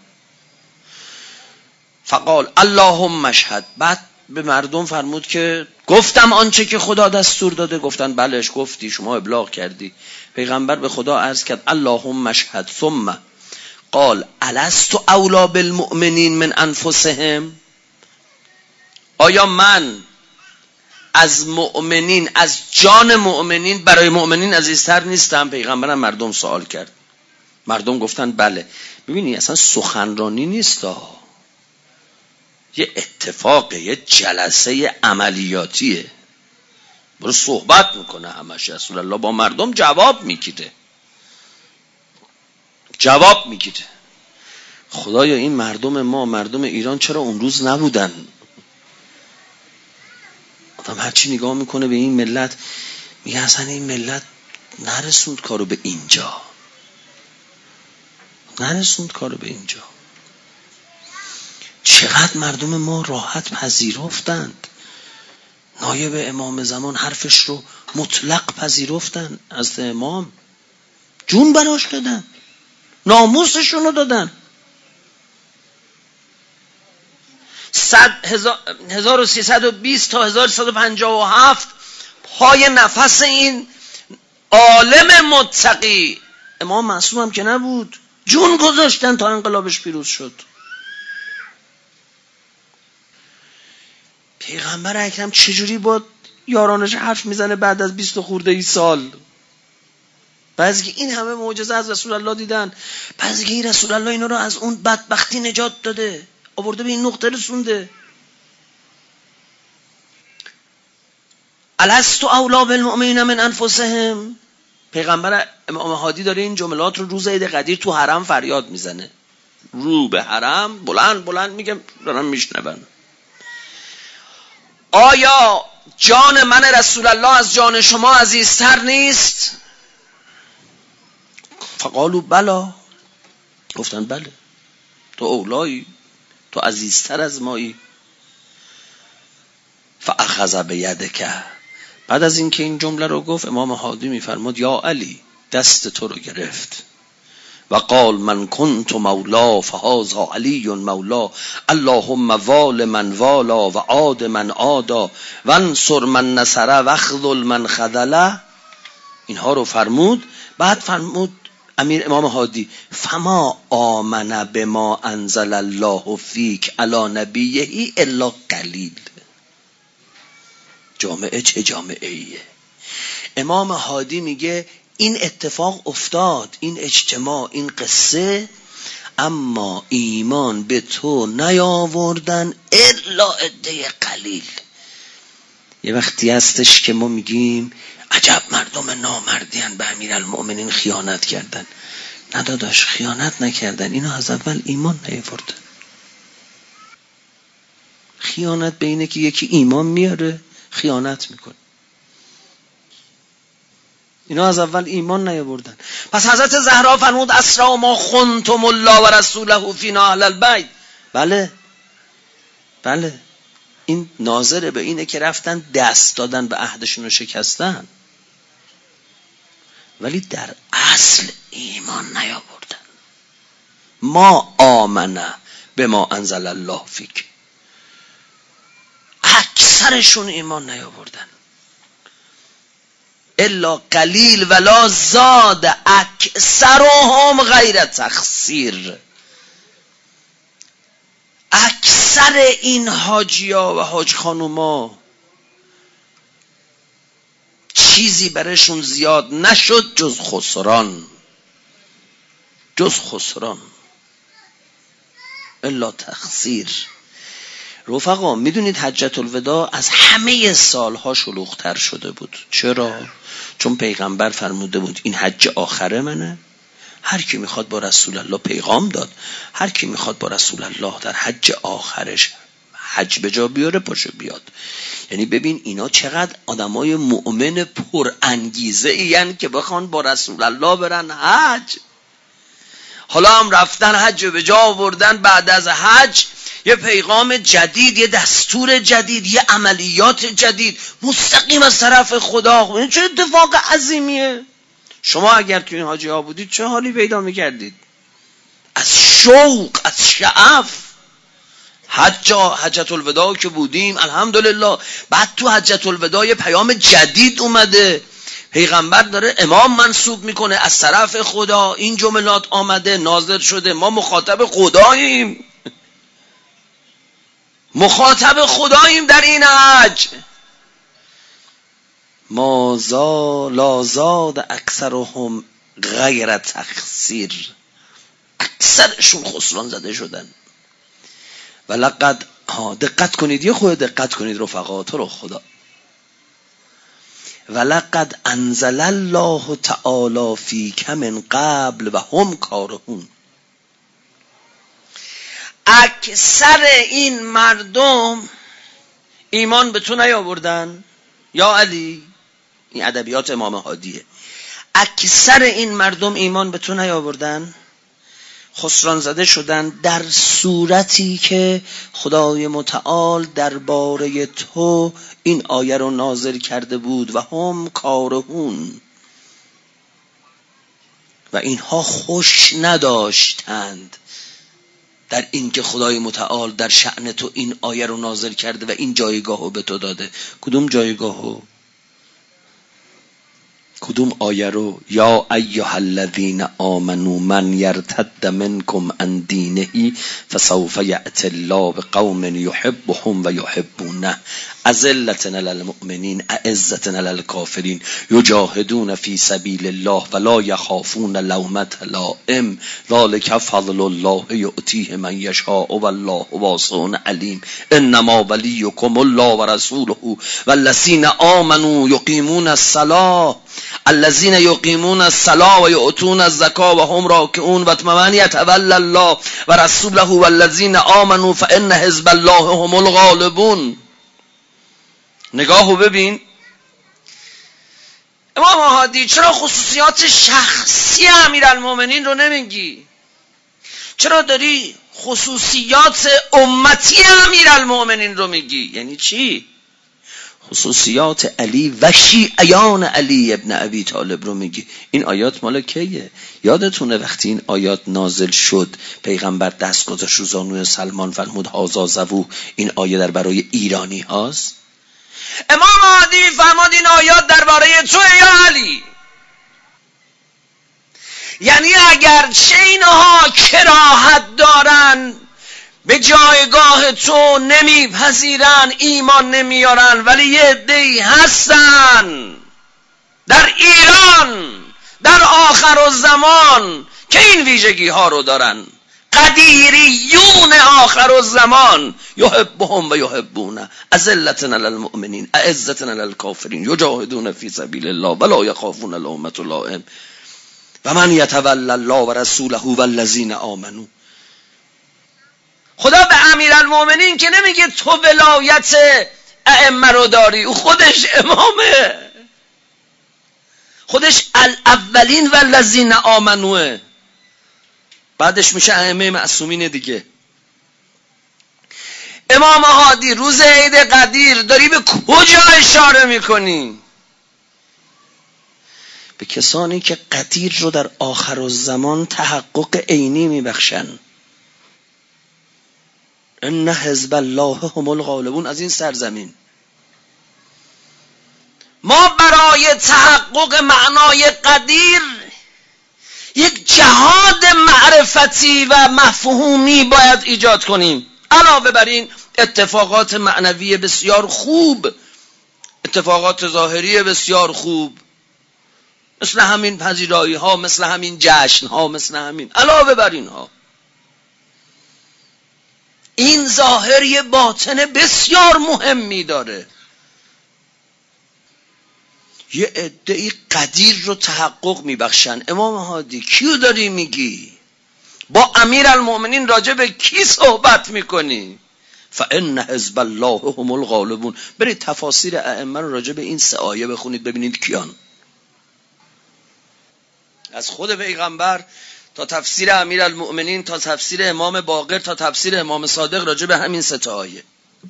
فقال اللهم اشهد. بعد به مردم فرمود که گفتم آنچه که خدا دستور داده. گفتن بلش گفتی، شما ابلاغ کردی. پیغمبر به خدا عرض کرد اللهم اشهد ثم قال الست اولا بالمؤمنین من انفسهم، آیا من از مؤمنین، از جان مؤمنین برای مؤمنین عزیزتر نیستم؟ پیغمبرم مردم سوال کرد، مردم گفتن بله. ببینی اصلا سخنرانی نیست ها، یه اتفاقه، یه جلسه عملیاتیه. برو صحبت میکنه همش رسول الله با مردم، جواب میگیره جواب میگیره. خدایا این مردم ما، مردم ایران چرا اون روز نبودن؟ آدم هرچی نگاه میکنه به این ملت میگه اصلا این ملت نرسوند کارو به اینجا، نرسوند کارو به اینجا. چقدر مردم ما راحت پذیرفتند، نایب امام زمان حرفش رو مطلق پذیرفتن، از امام جون براش دادن، ناموسشون رو دادن. هزار و سیصد و بیست تا هزار و سیصد و پنجاه و هفت پای نفس این عالم متقی، امام معصوم هم که نبود، جون گذاشتن تا انقلابش پیروز شد. پیغمبر اکرم چجوری با یارانش حرف میزنه بعد از بیست خورده ای سال؟ بعضی که این همه معجزه از رسول الله دیدن، بعضی که این رسول الله اینا رو از اون بدبختی نجات داده، آورده به این نقطه رسونده. الست اولا بالمؤمنین من انفسهم. پیغمبر امام هادی داره این جملات رو روز عید قدیر تو حرم فریاد میزنه، رو به حرم بلند بلند میگه، دارن میشنون. آیا جان من رسول الله از جان شما عزیزتر نیست؟ فقالوا بلا، گفتن بله، تو اولایی، تو عزیزتر از مایی. فاخذ بیدک. بعد از اینکه این جمله رو گفت امام هادی میفرماد یا علی، دست تو رو گرفت و قال من کنت مولا فهذا علی مولا اللهم وال من والا و عاد من عادا و انصر من نصره و خذل من خذله. اینها رو فرمود. بعد فرمود امیر امام هادی فما آمن بما انزل الله فیک علی نبیه الا قلیل. جامعه چه جامعه ایه؟ امام هادی میگه این اتفاق افتاد، این اجتماع، این قصه، اما ایمان به تو نیاوردن الا عده قلیل. یه وقتی هستش که ما میگیم عجب مردم نامردیان، به امیرالمؤمنین خیانت کردن. نه داداش، خیانت نکردن، اینا از اول ایمان نیاوردن. خیانت به اینه که یکی ایمان میاره خیانت میکنه، اینا از اول ایمان نیاوردن. پس حضرت زهرا فرمود اسرا ما خنتم الله و رسوله فینا اهل البیت. بله بله، این ناظر به اینه که رفتن دست دادن به عهدشون رو شکستن، ولی در اصل ایمان نیاوردن. ما آمنه به ما انزل الله فیک، اکثرشون ایمان نیاوردن. الا قلیل ولا زاد اکثرهم غیر تقصیر. اکثر این حاجیا و حاج خانوما چیزی برشون زیاد نشد جز خسران، جز خسران، الا تقصیر. رفقا میدونید حجت الوداع از همه سالها شلوغ‌تر شده بود. چرا؟ چون پیغمبر فرموده بود این حج آخره منه، هر کی میخواد با رسول الله پیغام داد، هر کی میخواد با رسول الله در حج آخرش حج به جا بیاره پاشه بیاد. یعنی ببین اینا چقدر آدمای مؤمن پر انگیزه این که بخوان با رسول الله برن حج. حالا هم رفتن حج به جا آوردن، بعد از حج یه پیغام جدید، یه دستور جدید، یه عملیات جدید مستقیم از طرف خدا. این چه اتفاق عظیمیه. شما اگر توی این حاجی ها بودید چه حالی پیدا میکردید؟ از شوق، از شعف. حج حجت الوداع که بودیم الحمدلله، بعد تو حجت الوداع یه پیام جدید اومده، پیغمبر داره امام منصوب میکنه از طرف خدا، این جملات آمده نازل شده، ما مخاطب خداییم، مخاطب خداییم در این حج. ما زا لا زاد اکثرهم غیر تقصیر، اکثرشون خسران زده شدن. ولقد ها دقت کنید، یه خود دقت کنید رفقا، تو رو خدا. ولقد انزل الله تعالی فیک من قبل و هم کارهون. اکثر این مردم ایمان به تو نیاوردن یا علی، این ادبیات امام هادیه. اکثر این مردم ایمان به تو نیاوردن، خسران زده شدن، در صورتی که خدای متعال درباره تو این آیه رو نازل کرده بود و هم کارهون، و اینها خوش نداشتند در این که خدای متعال در شأن تو این آیه رو نازل کرده و این جایگاهو به تو داده. کدوم جایگاهو؟ کدوم آیه رو؟ یا ایها الذین آمنوا من یرتد منکم عن دینه فسوف یأتی الله بقوم یحبهم و یحبونه اذلة علی المؤمنین اعزة علی الکافرین یجاهدون فی سبیل الله ولا یخافون لومة لائم ذلک فضل الله یؤتیه من یشاء والله واسع علیم انما ولیکم الله و رسوله والذین آمنوا یقیمون الصلاة الذين يقيمون الصلاة ويؤتون الزكاة وهم راكعون ومن يتولى الله ورسوله والذين آمنوا فإن حزب الله هم الغالبون. نگاهو ببین امام هادی، چرا خصوصیات شخصی امیرالمومنین رو نمیگی؟ چرا داری خصوصیات امتی امیرالمومنین رو میگی؟ یعنی چی؟ خصوصیات علی و شیعیان علی ابن ابی طالب رو میگی. این آیات مال کیه؟ یادتونه وقتی این آیات نازل شد پیغمبر دست گذاشت رو زانوی سلمان فرمود هازا زبو، این آیه در برای ایرانی هاست؟ امام هادی فرمود این آیات درباره تو یا علی. یعنی اگر چه اینها کراهت دارن، به جایگاه تو نمیپذیرن، ایمان نمیارن، ولی یه عده‌ای هستن در ایران در آخر الزمان که این ویژگی ها رو دارن. قدیریون آخر الزمان یحبهم و یحبونه اذلة علی المؤمنین اعزة علی الکافرین یجاهدون فی سبیل الله ولا یخافون لومة لائم و من یتولی الله و رسوله والذین آمنوا. خدا به امیرالمومنین که نمیگه تو ولایت ائمه رو داری، او خودش امامه، خودش الاولین والذین آمنوه، بعدش میشه ائمه معصومین دیگه. امام هادی روز عید قدیر داری به کجا اشاره میکنی؟ به کسانی که قدیر رو در آخر الزمان تحقق عینی میبخشن. ان حزب الله هم الغالبون. از این سرزمین ما برای تحقق معنای قدیر یک جهاد معرفتی و مفهومی باید ایجاد کنیم. علاوه بر این اتفاقات معنوی بسیار خوب، اتفاقات ظاهری بسیار خوب، مثل همین پذیرایی ها، مثل همین جشن ها، مثل همین، علاوه بر اینها این ظاهری باطن بسیار مهمی داره. یه عده‌ای قدیر رو تحقق میبخشن. امام هادی کیو داری میگی؟ با امیرالمؤمنین راجع به کی صحبت میکنی؟ فان حزب الله هم الغالبون. برید تفاسیر ائمه رو راجع به این سه آیه بخونید ببینید کیان. از خود پیغمبر تا تفسیر امیرالمؤمنین تا تفسیر امام باقر تا تفسیر امام صادق راجع به همین سه تا آیه.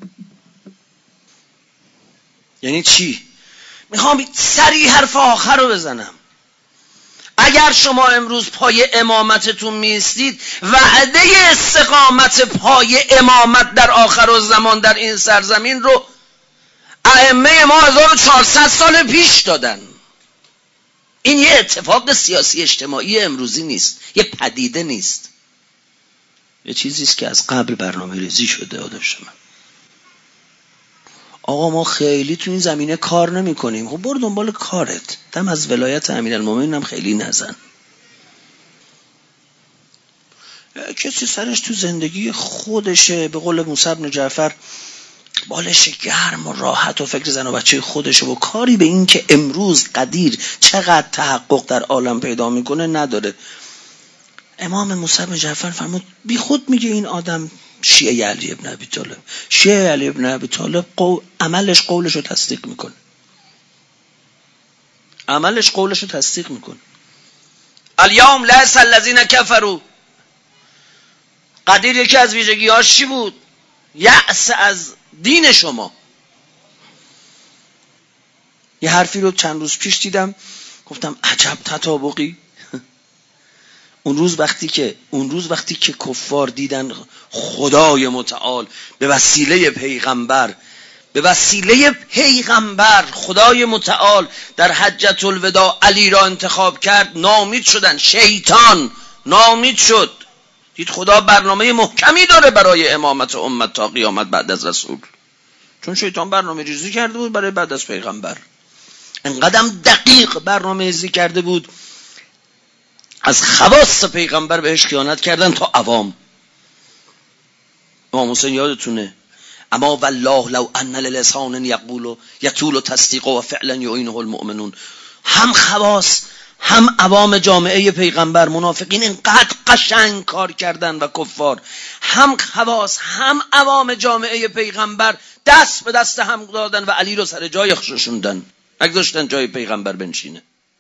یعنی چی؟ میخوام سریع حرف آخر رو بزنم. اگر شما امروز پای امامتتون میستید، وعده استقامت پای امامت در آخر الزمان در این سرزمین رو ائمه ما هزار و چهارصد سال پیش دادن. این یه اتفاق سیاسی اجتماعی امروزی نیست، یه پدیده نیست، یه چیزیست که از قبل برنامه ریزی شده. آدمش من آقا ما خیلی تو این زمینه کار نمی کنیم. خب برو دنبال کارت، دم از ولایت امیرالمومنین هم خیلی نزن. کسی سرش تو زندگی خودشه، به قول موسی بن جعفر بالش گرم و راحت و فکر زن و بچه خودشه و کاری به این که امروز قدیر چقدر تحقق در عالم پیدا میکنه نداره. امام موسی بن جعفر فرمود بی خود میگه این آدم شیعه علی ابن ابی طالب. شیعه علی ابن ابی طالب قو... عملش قولش رو تصدیق میکنه. عملش قولش رو تصدیق میکنه. الیوم لیس الذین کفروا. قدیر یکی از ویژگی‌هاش چی بود؟ یأس از دین شما. یه حرفی رو چند روز پیش دیدم، گفتم عجب تطابقی. اون روز وقتی که اون روز وقتی که کفار دیدن خدای متعال به وسیله پیغمبر به وسیله پیغمبر خدای متعال در حجة الوداع علی را انتخاب کرد، ناامید شدن. شیطان ناامید شد. دید خدا برنامه محکمی داره برای امامت امت تا قیامت بعد از رسول، چون شیطان برنامه ریزی کرده بود برای بعد از پیغمبر. انقدرم دقیق برنامه ریزی کرده بود از خواص پیغمبر بهش خیانت کردن تا عوام. امام حسین یادتونه اما والله لو ان للسان یقول یطول تصدیق و فعلا یعینه المؤمنون. هم خواص هم عوام جامعه پیغمبر منافقین اینقدر قشنگ کار کردن و کفار، هم خواص هم عوام جامعه پیغمبر دست به دست هم دادن و علی رو سر جای خشوندن، نگذاشتن جای پیغمبر بنشینه.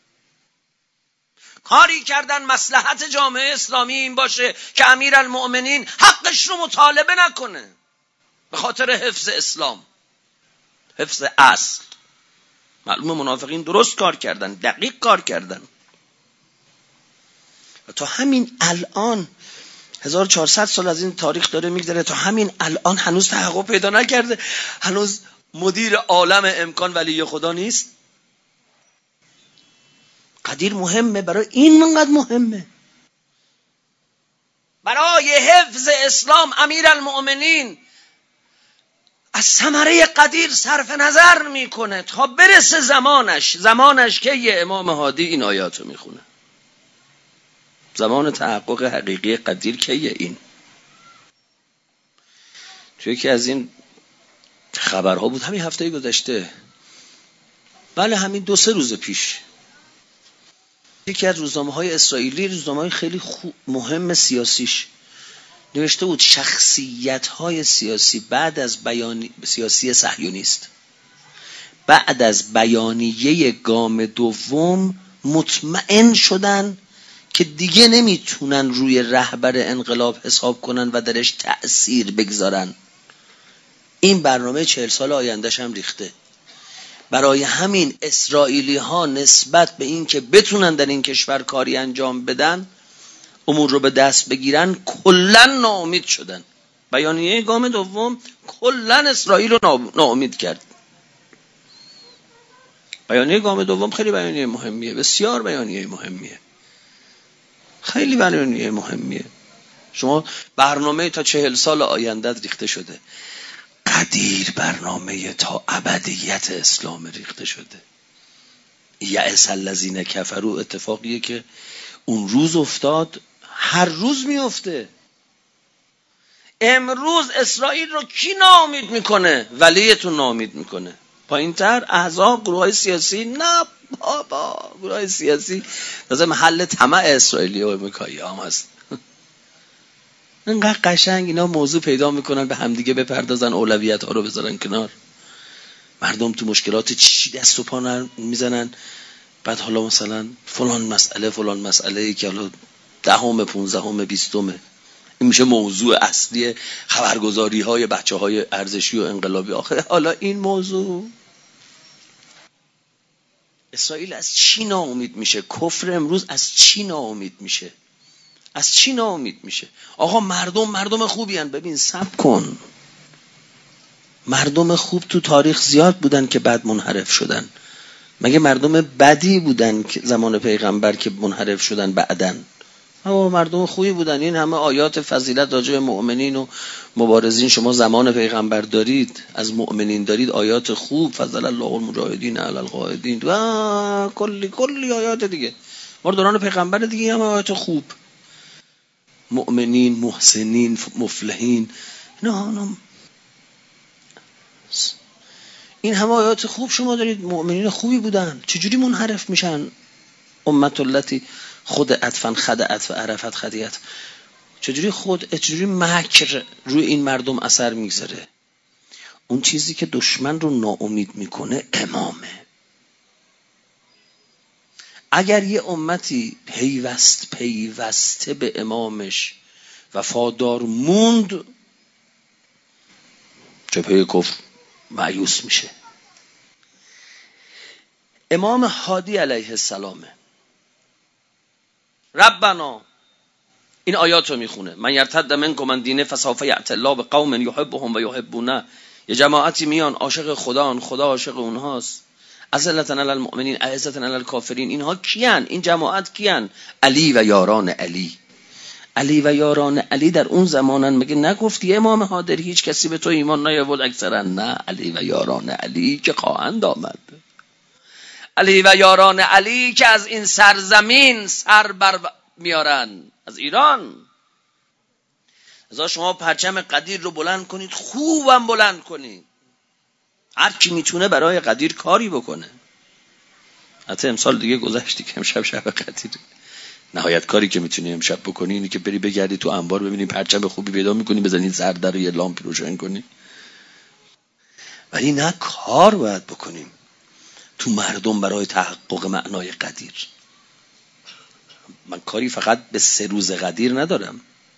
کاری کردن مصلحت جامعه اسلامی این باشه که امیرالمؤمنین حقش رو مطالبه نکنه به خاطر حفظ اسلام، حفظ اصل. معلومه منافقین درست کار کردن، دقیق کار کردن. و تا همین الان هزار و چهارصد سال از این تاریخ داره میگذره، تا همین الان هنوز تحقق پیدا نکرده. هنوز مدیر عالم امکان ولی خدا نیست. قدیر مهمه. برای این منقدر مهمه، برای حفظ اسلام امیرالمؤمنین از ثمره قدیر صرف نظر میکنه تا برسه زمانش. زمانش که یه امام هادی این آیاتو میخونه. زمان تحقق حقیقی قدیر که یه این. توی که از این خبرها بود همین هفته گذشته، بله همین دو سه روز پیش، یکی از روزنامه‌های اسرائیلی، روزنامه‌های خیلی خوب مهم سیاسیش، نوشته بود شخصیت‌های سیاسی بعد از بیان سیاسی صهیونیست بعد از بیانیه گام دوم مطمئن شدن که دیگه نمیتونن روی رهبر انقلاب حساب کنن و درش تأثیر بگذارن. این برنامه چهل سال آیندهش هم ریخته. برای همین اسرائیلی ها نسبت به این که بتونن در این کشور کاری انجام بدن، امور رو به دست بگیرن، کلن ناامید شدن. بیانیه گام دوم کلن اسرائیل رو ناامید کرد. بیانیه گام دوم خیلی بیانیه مهمیه، بسیار بیانیه مهمیه، خیلی بیانیه مهمیه. شما برنامه تا چهل سال آینده ریخته شده، قدیر برنامه تا ابدیت اسلام ریخته شده. یأس الذین کفروا اتفاقیه که اون روز افتاد، هر روز میفته. امروز اسرائیل رو کی ناامید میکنه؟ ولیتون ناامید میکنه. پایین تر احزاب، گروه های سیاسی، نه بابا، گروه های سیاسی تازه محل طمع اسرائیلی و امریکایی هم هست. اینقدر قشنگ اینا موضوع پیدا میکنن به همدیگه بپردازن، اولویت ها رو بذارن کنار. مردم تو مشکلات چی دست و پا میزنن، بعد حالا مثلا فلان مسئله فلان مسئله ای که حالا دهم پونزدهم بیستمه، این میشه موضوع اصلی خبرگزاری های بچه های ارزشی و انقلابی. آخه حالا این موضوع اسرائیل از چی ناامید میشه؟ کفر امروز از چی ناامید میشه؟ از چی ناامید میشه؟ آقا مردم مردم خوبی هن. ببین صبر کن، مردم خوب تو تاریخ زیاد بودن که بعد منحرف شدن. مگه مردم بدی بودن که زمان پیغمبر که منحرف شدن بعدن؟ اما مردم خوبی بودن. این همه آیات فضیلت راجع به مؤمنین و مبارزین شما زمان پیغمبر دارید، از مؤمنین دارید آیات خوب، فضل الله المجاهدین علی القاعدین و کلی کلی آیات دیگه. ما دوران پیغمبر دیگه هم آیات خوب، مؤمنین، محسنین، مفلحین، نه نه این همه آیات خوب شما دارید. مؤمنین خوبی بودن، چجوری منحرف میشن؟ امت التی خود عطفا خدعت و عرفت خدیت، چجوری خود چجوری مکر روی این مردم اثر میگذاره؟ اون چیزی که دشمن رو ناامید میکنه امامه. اگر یه امتی پیوست پیوسته به امامش وفادار موند، جبهه کفر مایوس میشه. امام هادی علیه السلامه، ربنا این آیات رو میخونه، من یرتد منکم عن دینه فسوف یأتی الله بقوم یحبهم و یحبونه. یه جماعتی میان عاشق خدا، خدا عاشق اونهاست. اذلة علی المؤمنین اعزة علی الکافرین. اینها کیان؟ این جماعت کیان؟ علی و یاران علی. علی و یاران علی در اون زمانن. مگه نگفتی امام هادر هیچ کسی به تو ایمان نیاورد اکثرا؟ نه، علی و یاران علی که خواهند آمد. علی و یاران علی که از این سرزمین سر بر میارن، از ایران. ازا شما پرچم قدیر رو بلند کنید، خوبم بلند کنید. هر کی میتونه برای قدیر کاری بکنه. حتی امسال دیگه گذشتی که امشب شب قدیر، نهایت کاری که میتونی امشب بکنی اینه که بری بگردی تو انبار ببینی پرچم خوبی پیدا میکنی، بزنی زرد رو یه لامپ روشن کنی. ولی نه، کار باید بکنیم تو مردم برای تحقق معنای قدیر. من کاری فقط به سه روز قدیر ندارم.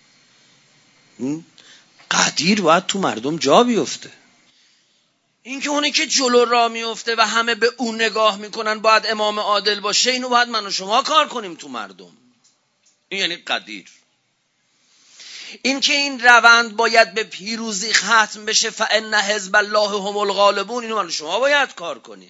قدیر باید تو مردم جا بیفته. این که اونی که جلو را میفته و همه به اون نگاه میکنن باید امام عادل باشه، اینو باید من و شما کار کنیم تو مردم. این یعنی قدیر. این که این روند باید به پیروزی ختم بشه، فان حزب الله هم الغالبون، اینو من و شما باید کار کنیم.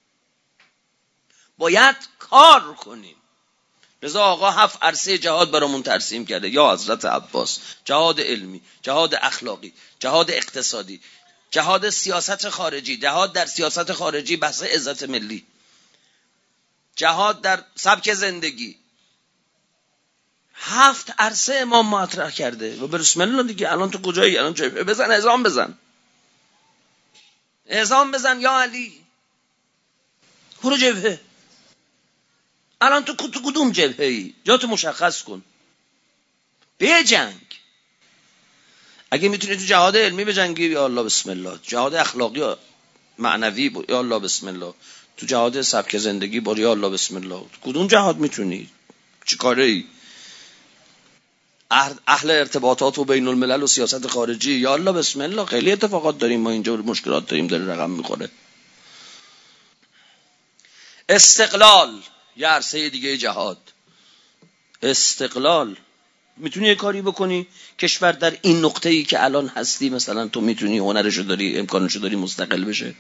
باید کار کنیم. رضا آقا هفت عرصه جهاد برامون ترسیم کرده، یا حضرت عباس: جهاد علمی، جهاد اخلاقی، جهاد اقتصادی، جهاد سیاست خارجی، جهاد در سیاست خارجی بحث عزت ملی، جهاد در سبک زندگی. هفت عرصه امام مطرح کرده و بسم الله دیگه. الان تو کجایی؟ الان جبهه بزن، اذان بزن، اذان بزن یا علی، برو جبهه. الان تو تو کدوم جبهه‌ای؟ جاتو مشخص کن، بجنگ. اگه میتونی تو جهاد علمی بجنگی، یا الله بسم الله. جهاد اخلاقی و معنوی، یا الله بسم الله. تو جهاد سبک زندگی، برو یا الله بسم الله. کدوم جهاد میتونی؟ چی کاره ای؟ اهل ارتباطات و بین الملل و سیاست خارجی، یا الله بسم الله، خیلی اتفاقات داریم ما اینجا، مشکلات داریم، داره رقم میخوره. استقلال، یه عرصه دیگه جهاد. استقلال، میتونی یه کاری بکنی کشور در این نقطه‌ای که الان هستی، مثلا تو میتونی هنرشو داری، امکانشو داری مستقل بشه.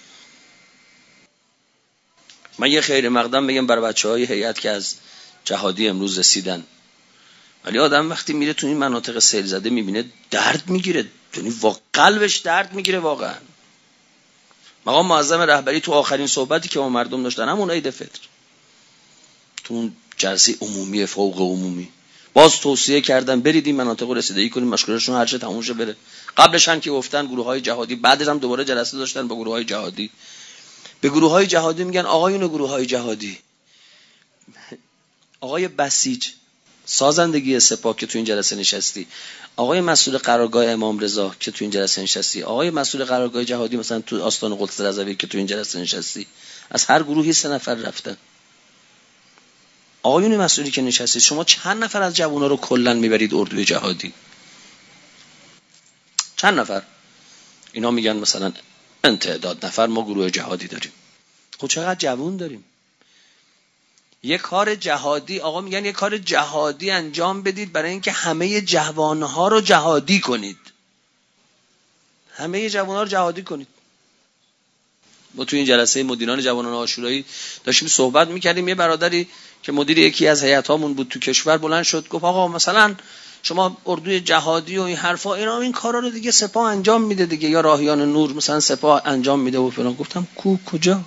من یه خیر مقدم بگم برای بچه‌های هیئت که از جهادی امروز رسیدن، ولی آدم وقتی میره تو این مناطق سیل زده میبینه درد میگیره، یعنی واقعا قلبش درد میگیره واقعا. مقام معظم رهبری تو آخرین صحبتی که با مردم داشتن، همون عید فطر، تو اون جلسه عمومی فوق عمومی، باز توصیه کردن برید این مناطق رو رسیدگی کنید، مشکلاتشون هر چه تموم شه بره. قبلش هم که گفتن گروه‌های جهادی، بعدش هم دوباره جلسه داشتن با گروه‌های جهادی. به گروه‌های جهادی میگن آقایون گروه‌های جهادی، آقای بسیج سازندگی سپاه که تو این جلسه نشستی، آقای مسئول قرارگاه امام رضا که تو این جلسه نشستی، آقای مسئول قرارگاه جهادی مثلا تو آستان قدس رضوی که تو این جلسه نشستی، از هر گروهی سه نفر رفتن. آقایون مسئولی که نشستید، شما چند نفر از جوونا رو کلا میبرید اردوی جهادی؟ چند نفر؟ اینا میگن مثلا تعداد نفر ما گروه جهادی داریم. خب چقدر جوون داریم؟ یک کار جهادی، آقا میگن یک کار جهادی انجام بدید برای اینکه همه جوانها رو جهادی کنید، همه جوانها رو جهادی کنید. ما تو این جلسه مدیران جوانان عاشورایی داشتیم صحبت میکردیم، یه برادری که مدیر یکی از هیئت‌هامون بود تو کشور بلند شد گفت آقا مثلا شما اردوی جهادی و این حرفا، اینا این کارا رو دیگه سپاه انجام میده دیگه، یا راهیان نور مثلا سپاه انجام میده و فلان. گفتم کو کجا؟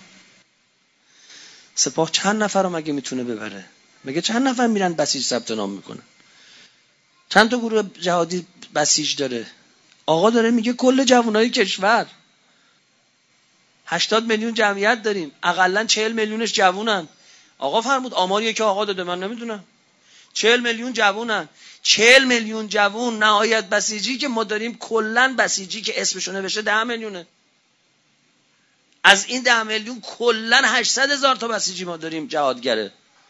سپاه چند نفر رو مگه میتونه ببره؟ مگه چند نفر میرن بسیج ثبت نام میکنن؟ چند تا گروه جهادی بسیج داره؟ آقا داره میگه کل جوانای کشور، هشتاد میلیون جمعیت داریم، حداقل چهل میلیونش جوونن. آقا فرمود آماریه که آقا داده، من نمیدونم. چهل میلیون جوونن، چهل میلیون جوون نهایت بسیجی که ما داریم، کلن بسیجی که اسمشو نوشته ده میلیونه. از این ده میلیون کلن هشتصد هزار تا بسیجی ما داریم جهادگره.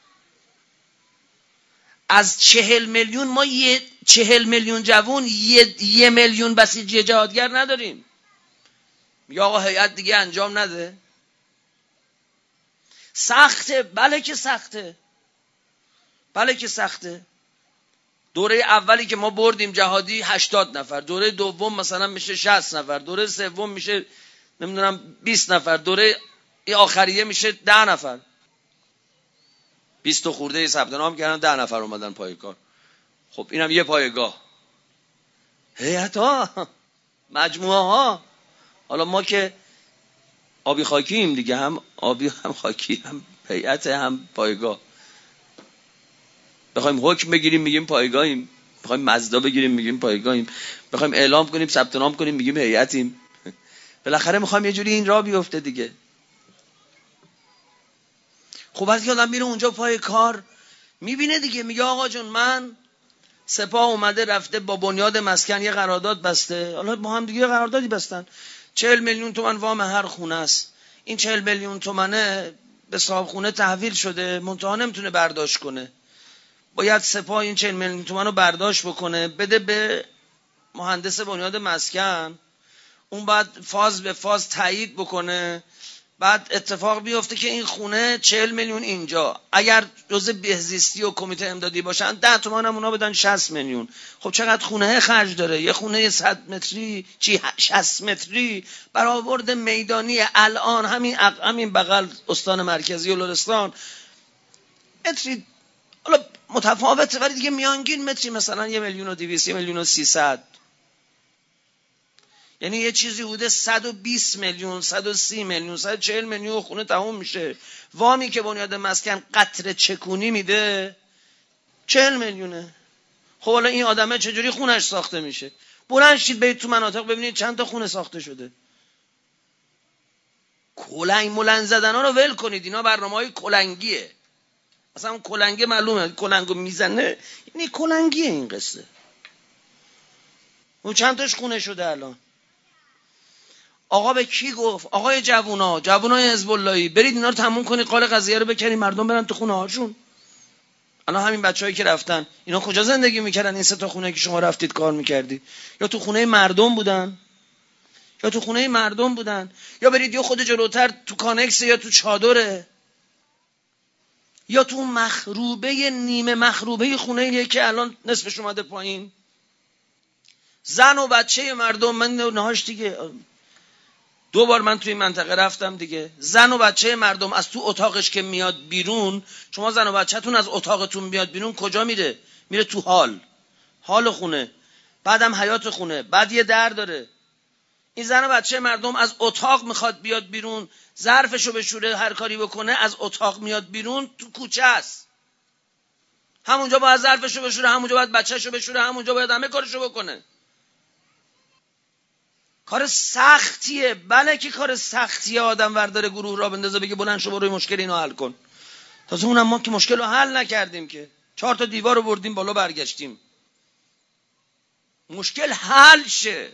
از چهل میلیون ما یه چهل میلیون جوون یه, یه میلیون بسیجی جهادگر نداریم. یا آقا هیئت دیگه انجام نده. سخته، بله که سخته، بله که سخته. دوره اولی که ما بردیم جهادی هشتاد نفر، دوره دوم مثلا میشه شصت نفر، دوره سوم میشه نمیدونم بیست نفر، دوره آخریه میشه ده نفر. بیست خورده ثبت نام کردن، ده نفر اومدن پای کار. خب اینم یه پایگاه. هیئت ها، مجموعه ها. حالا ما که آبی خاکیم دیگه، هم آبی هم خاکی، هم هیئت هم پایگاه. بخوایم حکم بگیریم میگیم پایگاهیم، بخوایم مزدا بگیریم میگیم پایگاهیم، بخوایم اعلام کنیم ثبت نام کنیم میگیم هیئتیم. بالاخره میخوایم یه جوری این راه بیفته دیگه. خب وقتی آدم میره اونجا پای کار میبینه دیگه، میگه آقا جون من سپاه اومده رفته با بنیاد مسکن یه قرارداد بسته، حالا با هم دیگه قراردادی بستن، چهل میلیون تومان وام هر خونه است، این چهل میلیون تومانه به صاحب خونه تحویل شده، منتها نمیتونه برداشت کنه، باید سپاه این چهل میلیون تومان رو برداشت بکنه بده به مهندس بنیاد مسکن، اون بعد فاز به فاز تایید بکنه، بعد اتفاق بیفته که این خونه چهل میلیون اینجا، اگر جزء بهزیستی و کمیته امدادی باشن ده تومان هم اونا بدن شصت میلیون. خب چقدر خونه خرج داره؟ یه خونه صد متری چی شصت متری برآورد میدانی الان همین همین بغل استان مرکزی و لرستان متری، حالا متفاوته ولی دیگه میانگین متری مثلا یه میلیون و دویست، یه میلیون و سیصد، یعنی یه چیزی بوده صد و بیست میلیون، صد و سی میلیون، صد و چهل میلیون خونه تموم میشه. وامی که بنیاد مسکن قطر چکونی میده چهل میلیونه. خب حالا این آدمه چجوری خونش ساخته میشه؟ بلند شید برید تو مناطق ببینید چند تا خونه ساخته شده. کلنگ ملنگ زدن ها رو ول کنید، اینا برنامه‌های کلنگیه. اصلا اون کلنگه معلومه، کلنگو میزنه یعنی کلنگیه این قصه. اون چند تاش خونه شده الان. آقا به کی گفت؟ آقای جوونا، جوونای حزب اللهی، برید اینا رو تموم کنید، قال قضیه رو بکنید، مردم برن تو خونه هاشون. الان همین بچه‌هایی که رفتن اینا کجا زندگی میکردن؟ این سه تا خونه که شما رفتید کار میکردی، یا تو خونه مردم بودن یا تو خونه مردم بودن یا برید یا خود جلوتر تو کانکس یا تو چادره، یا تو مخروبه نیمه مخروبه خونه که الان نصفش اومده پایین. زن و بچه مردم، من نهاش دیگه دو بار من توی این منطقه رفتم دیگه، زن و بچه مردم از تو اتاقش که میاد بیرون، شما زن و بچه‌تون از اتاقتون میاد بیرون کجا میره؟ میره تو حال حال خونه، بعدم حیات خونه، بعد یه در داره. این زن و بچه مردم از اتاق میخواد بیاد بیرون، ظرفشو بشوره هر کاری بکنه، از اتاق میاد بیرون تو کوچه است، همونجا باید ظرفشو بشوره، همونجا باید بچه‌شو بشوره، همونجا باید همه کارشو بکنه. کار سختیه، بله که کار سختیه. آدم ورداره گروه را بندازه بگه بلند شو برو مشکل اینو حل کن. تازه اونم ما که مشکل رو حل نکردیم که، چهار تا دیوار رو بردیم بالا برگشتیم. مشکل حل شه.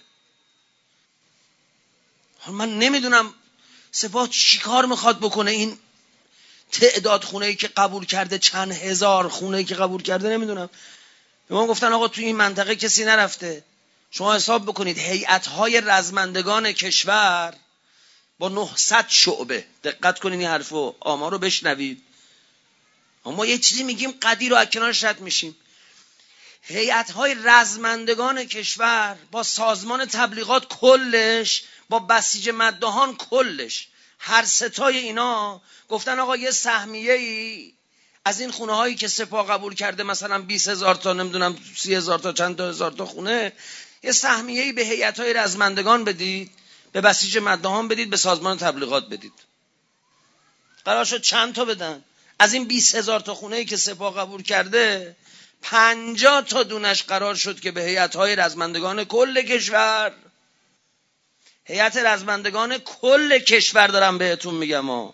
من نمیدونم سپاه چی کار میخواد بکنه. این تعداد خونه‌ای که قبول کرده، چند هزار خونه‌ای که قبول کرده، نمیدونم. به ما گفتن آقا توی این منطقه کسی نرفته. شما حساب بکنید هیئت‌های رزمندگان کشور با نهصد شعبه، دقت کنید این حرفو آمار رو بشنوید. اما یه چیزی میگیم قدیر رو از کنارش رد میشیم. هیئت‌های رزمندگان کشور با سازمان تبلیغات کلش، با بسیج مداحان کلش، هر ستای اینا گفتن آقا یه سهمیه‌ای از این خونه هایی که سپاه قبول کرده، مثلا بیست هزار تا، نمیدونم سی هزار تا، چند تا هزار تا خونه، یه سهمیه‌ای به هیئت‌های رزمندگان بدید، به بسیج مداحان بدید، به سازمان تبلیغات بدید. قرار شد چند تا بدن؟ از این بیست هزار تا خونه‌ای که سپاه قبول کرده، پنجاه تا دونش قرار شد که به هیئت‌های رزمندگان کل کشور، هیئت رزمندگان کل کشور دارم بهتون میگم ها،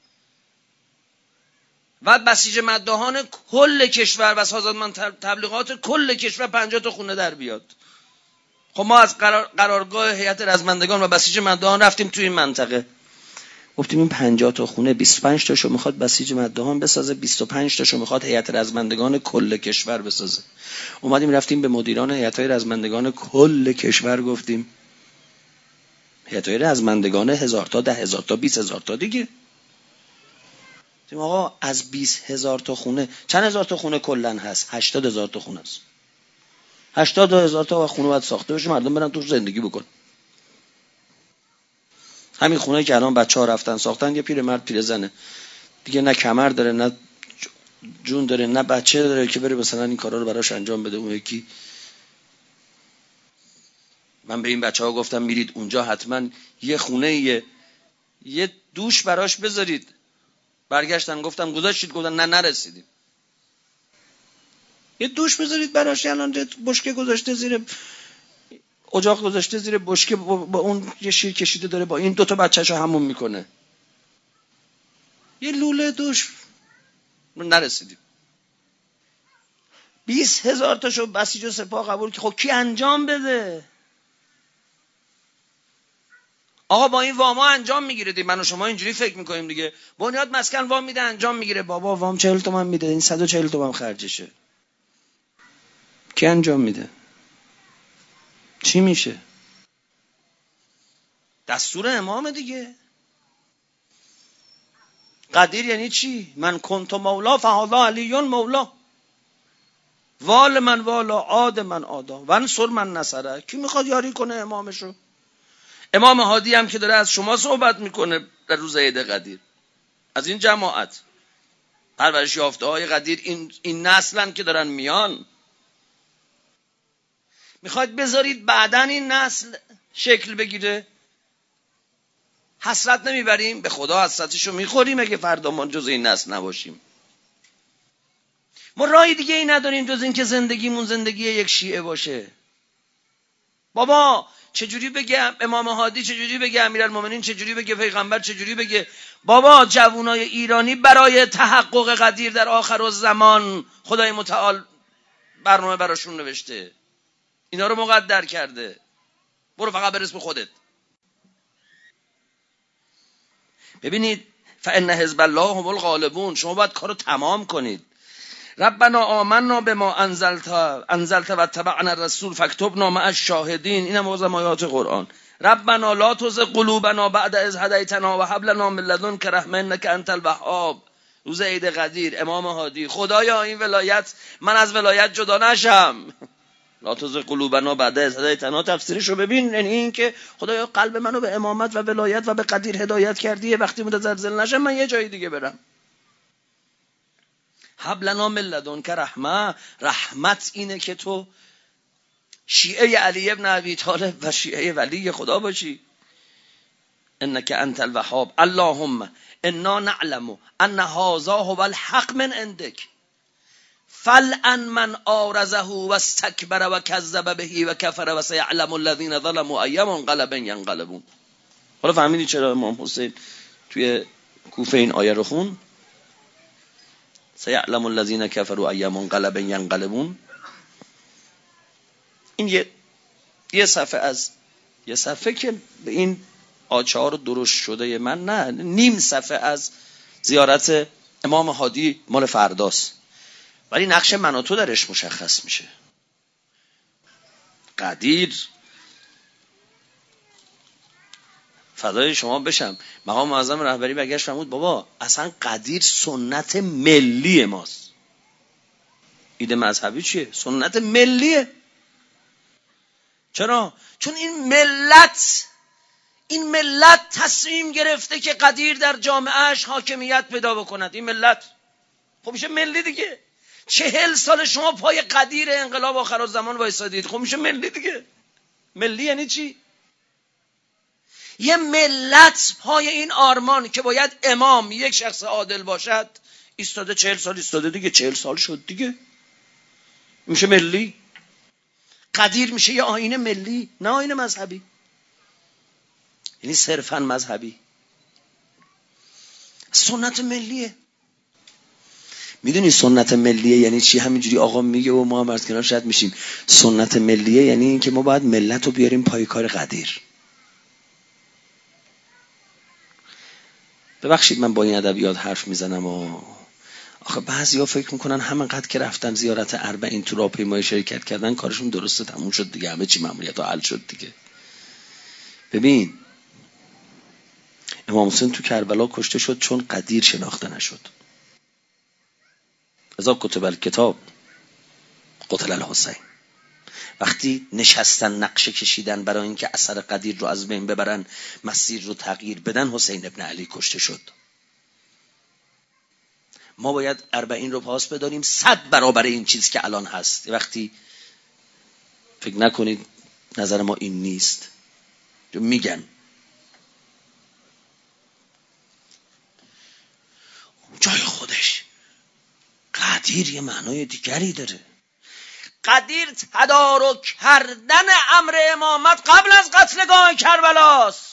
و بسیج مداحان کل کشور و سازمان تبلیغات کل کشور پنجاه تا خونه در بیاد. خب ما از قرار قرارگاه هیئت رزمندگان و بسیج مداحان رفتیم توی این منطقه، گفتیم این پنجاه تا خونه بیست و پنج تاشو میخواد بسیج مداحان بسازه، بیست و پنج تاشو میخواد هیئت رزمندگان کل کشور بسازه. اومدیم رفتیم به مدیران هیئت‌های رزمندگان کل کشور گفتیم هیئت‌های رزمندگان هزار تا، ده هزار تا، بیست هزار تا دیگه. گفتیم آقا از بیست هزار تا خونه چند هزار تا خونه کلن هست؟ هشتاد هزار تا خونه است. هشتاد هزار تا خونه باید ساخته بشه، مردم برن توش زندگی بکن. همین خونه‌ای که الان بچه‌ها رفتن ساختن، یه پیرمرد پیرزنه دیگه، نه کمر داره نه جون داره نه بچه داره که بره مثلا این کارا رو براش انجام بده. اون یکی، من به این بچه‌ها گفتم میرید اونجا حتما یه خونه یه یه دوش براش بذارید. برگشتن گفتم گذاشتید؟ گفتن نه نرسیدیم. یه دوش بذارید براش. الان بشکه گذاشته زیر اجاق، گذاشته زیر بشکه، با اون یه شیر کشیده داره، با این دوتا بچه‌شو همون میکنه. یه لوله دوش نرسیدیم. بیست هزار تاشو بسیج و سپاه قبول که خب کی انجام بده؟ آقا با این واما انجام میگیره دیگه. من و شما اینجوری فکر میکنیم دیگه، بنیاد مسکن وام میده انجام میگیره. بابا وام چهل تومن میده، این صد و چهل تومن خرجشه. کی انجام میده؟ چی میشه؟ دستور امام دیگه. قدیر یعنی چی؟ من کنت مولا فهذا علی مولا، وال من والا، عاد من عادا، ونصر من نصره. کی میخواد یاری کنه امامشو؟ امام هادی هم که داره از شما صحبت میکنه در روز عید قدیر، از این جماعت پرورش یافته های قدیر، این این نسلن که دارن میان. میخواید بذارید بعدن این نسل شکل بگیره؟ حسرت نمیبریم؟ به خدا حسرتشو میخوریم اگه فردا ما جز این نسل نباشیم. ما راهی دیگه ای نداریم جز این که زندگیمون زندگی یک شیعه باشه. بابا چجوری بگه امام هادی، چجوری بگه امیرالمومنین، چجوری بگه پیغمبر، چجوری بگه بابا جوانای ایرانی برای تحقق قدیر در آخر الزمان خدای متعال برنامه براشون نوشته، اینا رو مقدر کرده، برو فقط برس به خودت. ببینید فان حزب الله هم الغالبون، شما باید کارو تمام کنید. ربنا آمنا بما انزلت انزلت و اتبعنا الرسول فاکتبنا مع الشاهدین. اینم از آیات قرآن. ربنا لا تزغ قلوبنا بعد اذ هدیتنا و هب لنا من لدنک رحمة انک انت الوهاب. روز عید قدیر امام هادی: خدایا این ولایت، من از ولایت جدا نشم. لا تزغ قلوبنا بعد اذ هدیتنا تفسیرش رو ببین، یعنی این که خدایا قلب منو به امامت و ولایت و به قدیر هدایت کردی، وقتی متزلزل نشم من یه جای دیگه برم. هب لنا من لدنک رحمه. رحمت اینه که تو شیعه علی ابن ابی طالب و شیعه ولی خدا باشی. انک انت الوهاب. اللهم انا نعلم ان هذا هو الحق من عندك فلعن من آرزه و استکبر و کذب بهی و کفر و سیعلم الذین ظلموا ای منقلب ینقلبون. حالا فهمیدی چرا امام حسین توی کوفه این آیه رو خون؟ سیعلم الذین کفروا ای منقلب ینقلبون. این یه یه صفحه از یه صفحه که به این آچار درشت شده من، نه نیم صفحه از زیارت امام هادی مال فرداست، ولی نقش من و تو درش مشخص میشه. قدیر فدای شما بشم، مقام معظم رهبری برگشت فرمود بابا اصلا قدیر سنت ملی ماست. ایده مذهبی چیه؟ سنت ملیه. چرا؟ چون این ملت این ملت تصمیم گرفته که قدیر در جامعهش حاکمیت پیدا بکند. این ملت خب میشه ملی دیگه. چهل سال شما پای قدیر انقلاب آخرالزمان وایسادید، خب میشه ملی دیگه. ملی یعنی چی؟ یه ملت پای این آرمان که باید امام یک شخص عادل باشد ایستاده. چهل سال ایستاده دیگه، چهل سال شد دیگه، میشه ملی. قدیر میشه یه آیین ملی، نه آیین مذهبی، یعنی صرفا مذهبی. سنت ملیه. میدونی سنت ملیه یعنی چی؟ همینجوری آقا میگه و ما هم از کنار شد میشیم. سنت ملیه یعنی این که ما باید ملت رو بیاریم پای کار قدیر. ببخشید من با این ادبیات حرف میزنم و آخه بعضیا فکر میکنن همینقدر که رفتن زیارت اربعین تو راهپیمایی شرکت کردن کارشون درسته، تموم شد دیگه، همه چی مأموریت حل شد دیگه. ببین امام حسین تو کربلا کشته شد چون قدیر شناخته نشد. ازا کتب الکتاب قتل الحسین. وقتی نشستن نقشه کشیدن برای اینکه اثر قدیر رو از بین ببرن، مسیر رو تغییر بدن، حسین ابن علی کشته شد. ما باید اربعین رو پاس بداریم صد برابر این چیزی که الان هست. وقتی فکر نکنید نظر ما این نیست، میگن جای خودش. قدیر یه معنای دیگری داره. قدیر تدارک کردن امر امامت قبل از قتلگاه کربلاست.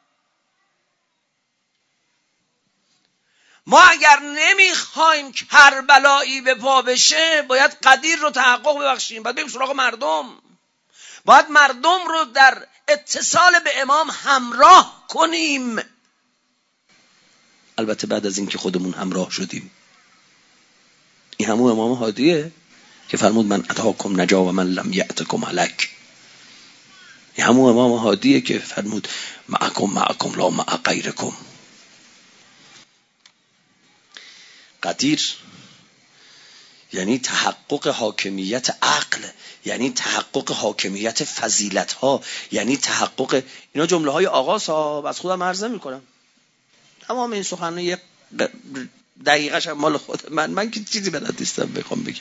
ما اگر نمیخوایم کربلایی به پا بشه باید قدیر رو تحقق ببخشیم، باید بریم سراغ مردم، باید مردم رو در اتصال به امام همراه کنیم. البته بعد از اینکه خودمون همراه شدیم. این همون امام هادیه که فرمود من اتاکم نجا و من لم یأتکم هلک. این همون امام هادیه که فرمود معکم معکم لا مع غیرکم. قدیر یعنی تحقق حاکمیت عقل، یعنی تحقق حاکمیت فضیلت ها، یعنی تحقق اینا جمله های آقا صاحب از خودم عرضه میکنم. تمام این سخنه یک دقیقش هم مال خود من من که چیزی بلد نیستم بخوام بگم.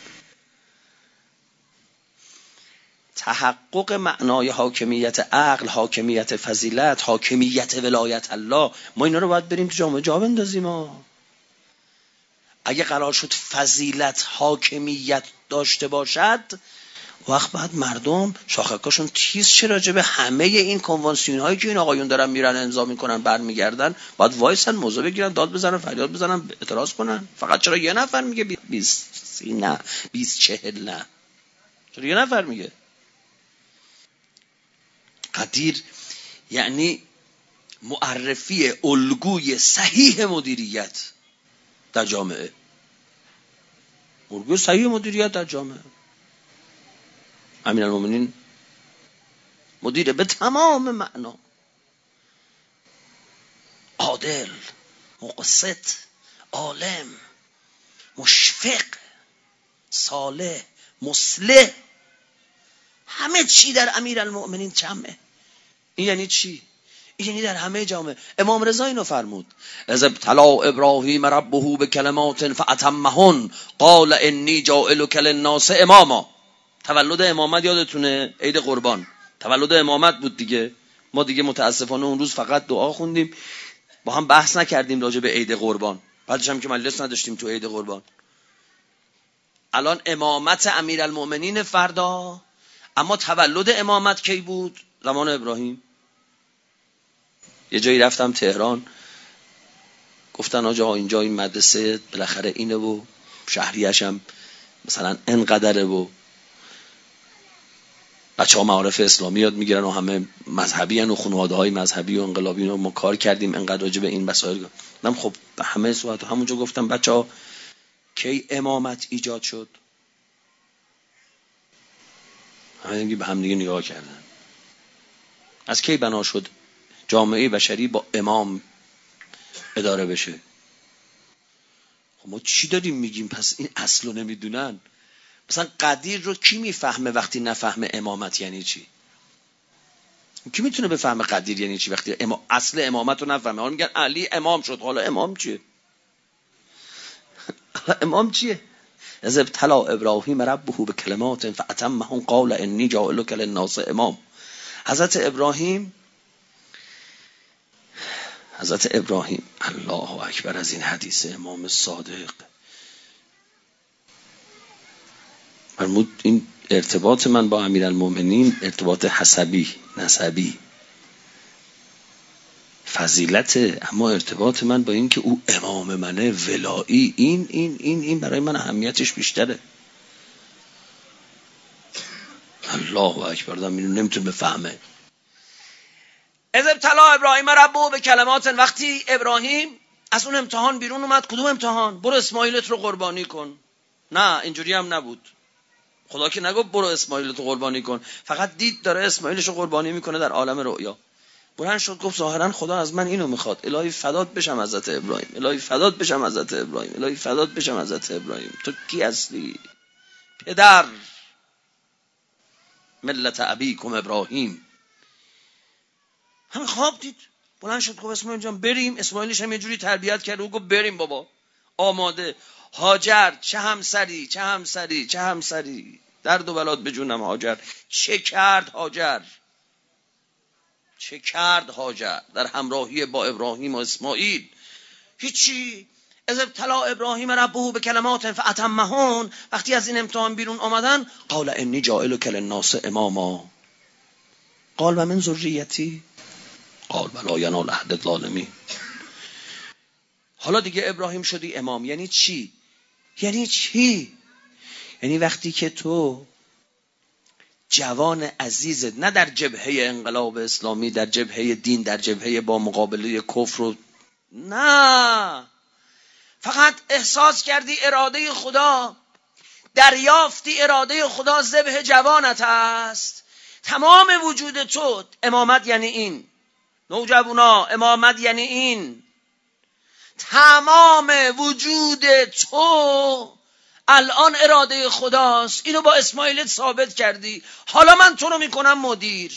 تحقق معنای حاکمیت عقل، حاکمیت فضیلت، حاکمیت ولایت الله، ما اینا رو باید بریم تو جامعه جا بندازیم. ما اگه قرار شد فضیلت حاکمیت داشته باشد، وقت بعد مردم شاخکاشون تیز چه راجع به همه این کنوانسیون هایی که این آقایون دارن میرن امضا میکنن برمیگردن، باید وایسن موضوع بگیرن، داد بزنن، فریاد بزنن، اعتراض کنن. فقط چرا یه نفر میگه بیست نه بیست چهل نه؟ چرا یه نفر میگه؟ قدیر یعنی معرفی الگوی صحیح مدیریت در جامعه. الگوی صحیح مدیریت در جامعه. امیرالمومنین مدیر به تمام معنا، عادل، مقسط، عالم، مشفق، صالح، مصلح، همه چی در امیرالمومنین جمعه. این یعنی چی؟ این یعنی در همه جامعه. امام رضا اینو فرمود: اذ ابتلی ابراهیم ربه بکلمات فاتمهن قال انی جاعلک للناس اماما. تولد امامت یادتونه؟ عید قربان تولد امامت بود دیگه. ما دیگه متاسفانه اون روز فقط دعا خوندیم، با هم بحث نکردیم راجع به عید قربان، بعدش هم که مجلس نداشتیم تو عید قربان. الان امامت امیرالمومنین فردا، اما تولد امامت کی بود؟ زمان ابراهیم. یه جایی رفتم تهران، گفتن آجا اینجا این مدرسه بالاخره اینه و شهریش هم مثلا انقدره و بچه ها معارف اسلامی یاد میگیرن و همه مذهبی هن و خانواده های مذهبی و انقلابی رو ما کار کردیم انقدر راجع به این مسائل. من خب به همه صورت همونجا گفتم بچه ها کی امامت ایجاد شد؟ همه دیگه به هم دیگه نگاه کردن. از کی بنا شد جامعه بشری با امام اداره بشه؟ خب ما چی داریم میگیم؟ پس این اصلو نمیدونن. مثلا قدیر رو کی میفهمه وقتی نفهمه امامت یعنی چی؟ کی میتونه بفهمه قدیر یعنی چی وقتی اما اصل امامت رو نفهمه؟ حالا میگن علی امام شد، حالا امام چیه؟ امام چیه؟ از ابتلا ابراهیم ربه بکلمات فاتمهن قال انی جاعلک للناس امام. حضرت ابراهیم حضرت ابراهیم الله اکبر، از این حدیث امام صادق فرمود این ارتباط من با امیرالمومنین ارتباط حسبی، نسبی، فضیلته، اما ارتباط من با این که او امام منه، ولایی، این این این این برای من اهمیتش بیشتره. الله اکبر، دارم اینو نمیتونه بفهمه. از ابتلا ابراهیم ربه به کلمات، وقتی ابراهیم از اون امتحان بیرون اومد. کدوم امتحان؟ برو اسماعیلت رو قربانی کن. نه اینجوری هم نبود. خدا که نگفت برو اسماعیلت رو قربانی کن، فقط دید داره اسماعیلش رو قربانی میکنه در عالم رؤیا. بلند شد گفت ظاهرا خدا از من اینو میخواد، الهی فدات بشم حضرت ابراهیم، الهی فدات بشم حضرت ابراهیم، الهی فدات بشم حضرت ابراهیم. تو کی هستی؟ پدر، ملت ابیکم ابراهیم. همین خواب دید، بلند شد گفت اسماعیل جان بریم. اسماعیلش هم یه جوری تربیت کرد و گفت بریم بابا، آماده. هاجر چه همسری چه همسری چه همسری، درد و بلات به جونم هاجر. چه کرد هاجر؟ چه کرد هاجر در همراهی با ابراهیم و اسماعیل؟ هیچی. از ابتلا ابراهیم ربه به کلمات فاتمهن، وقتی از این امتحان بیرون آمدن، قال انی جاعلک للناس اماما. قال و من ذریتی؟ قال بلا ینال عهد الظالمین. حالا دیگه ابراهیم شدی امام. یعنی چی؟ یعنی چی؟ یعنی وقتی که تو جوان عزیزت نه در جبهه انقلاب اسلامی، در جبهه دین، در جبهه با مقابله کفر و نه، فقط احساس کردی اراده خدا، دریافتی اراده خدا ذبح جوانت است، تمام وجود تو امامت یعنی این. نوجوانا، امامت یعنی این. تمام وجود تو الان اراده خداست. اینو با اسماعیلت ثابت کردی. حالا من تو رو میکنم مدیر.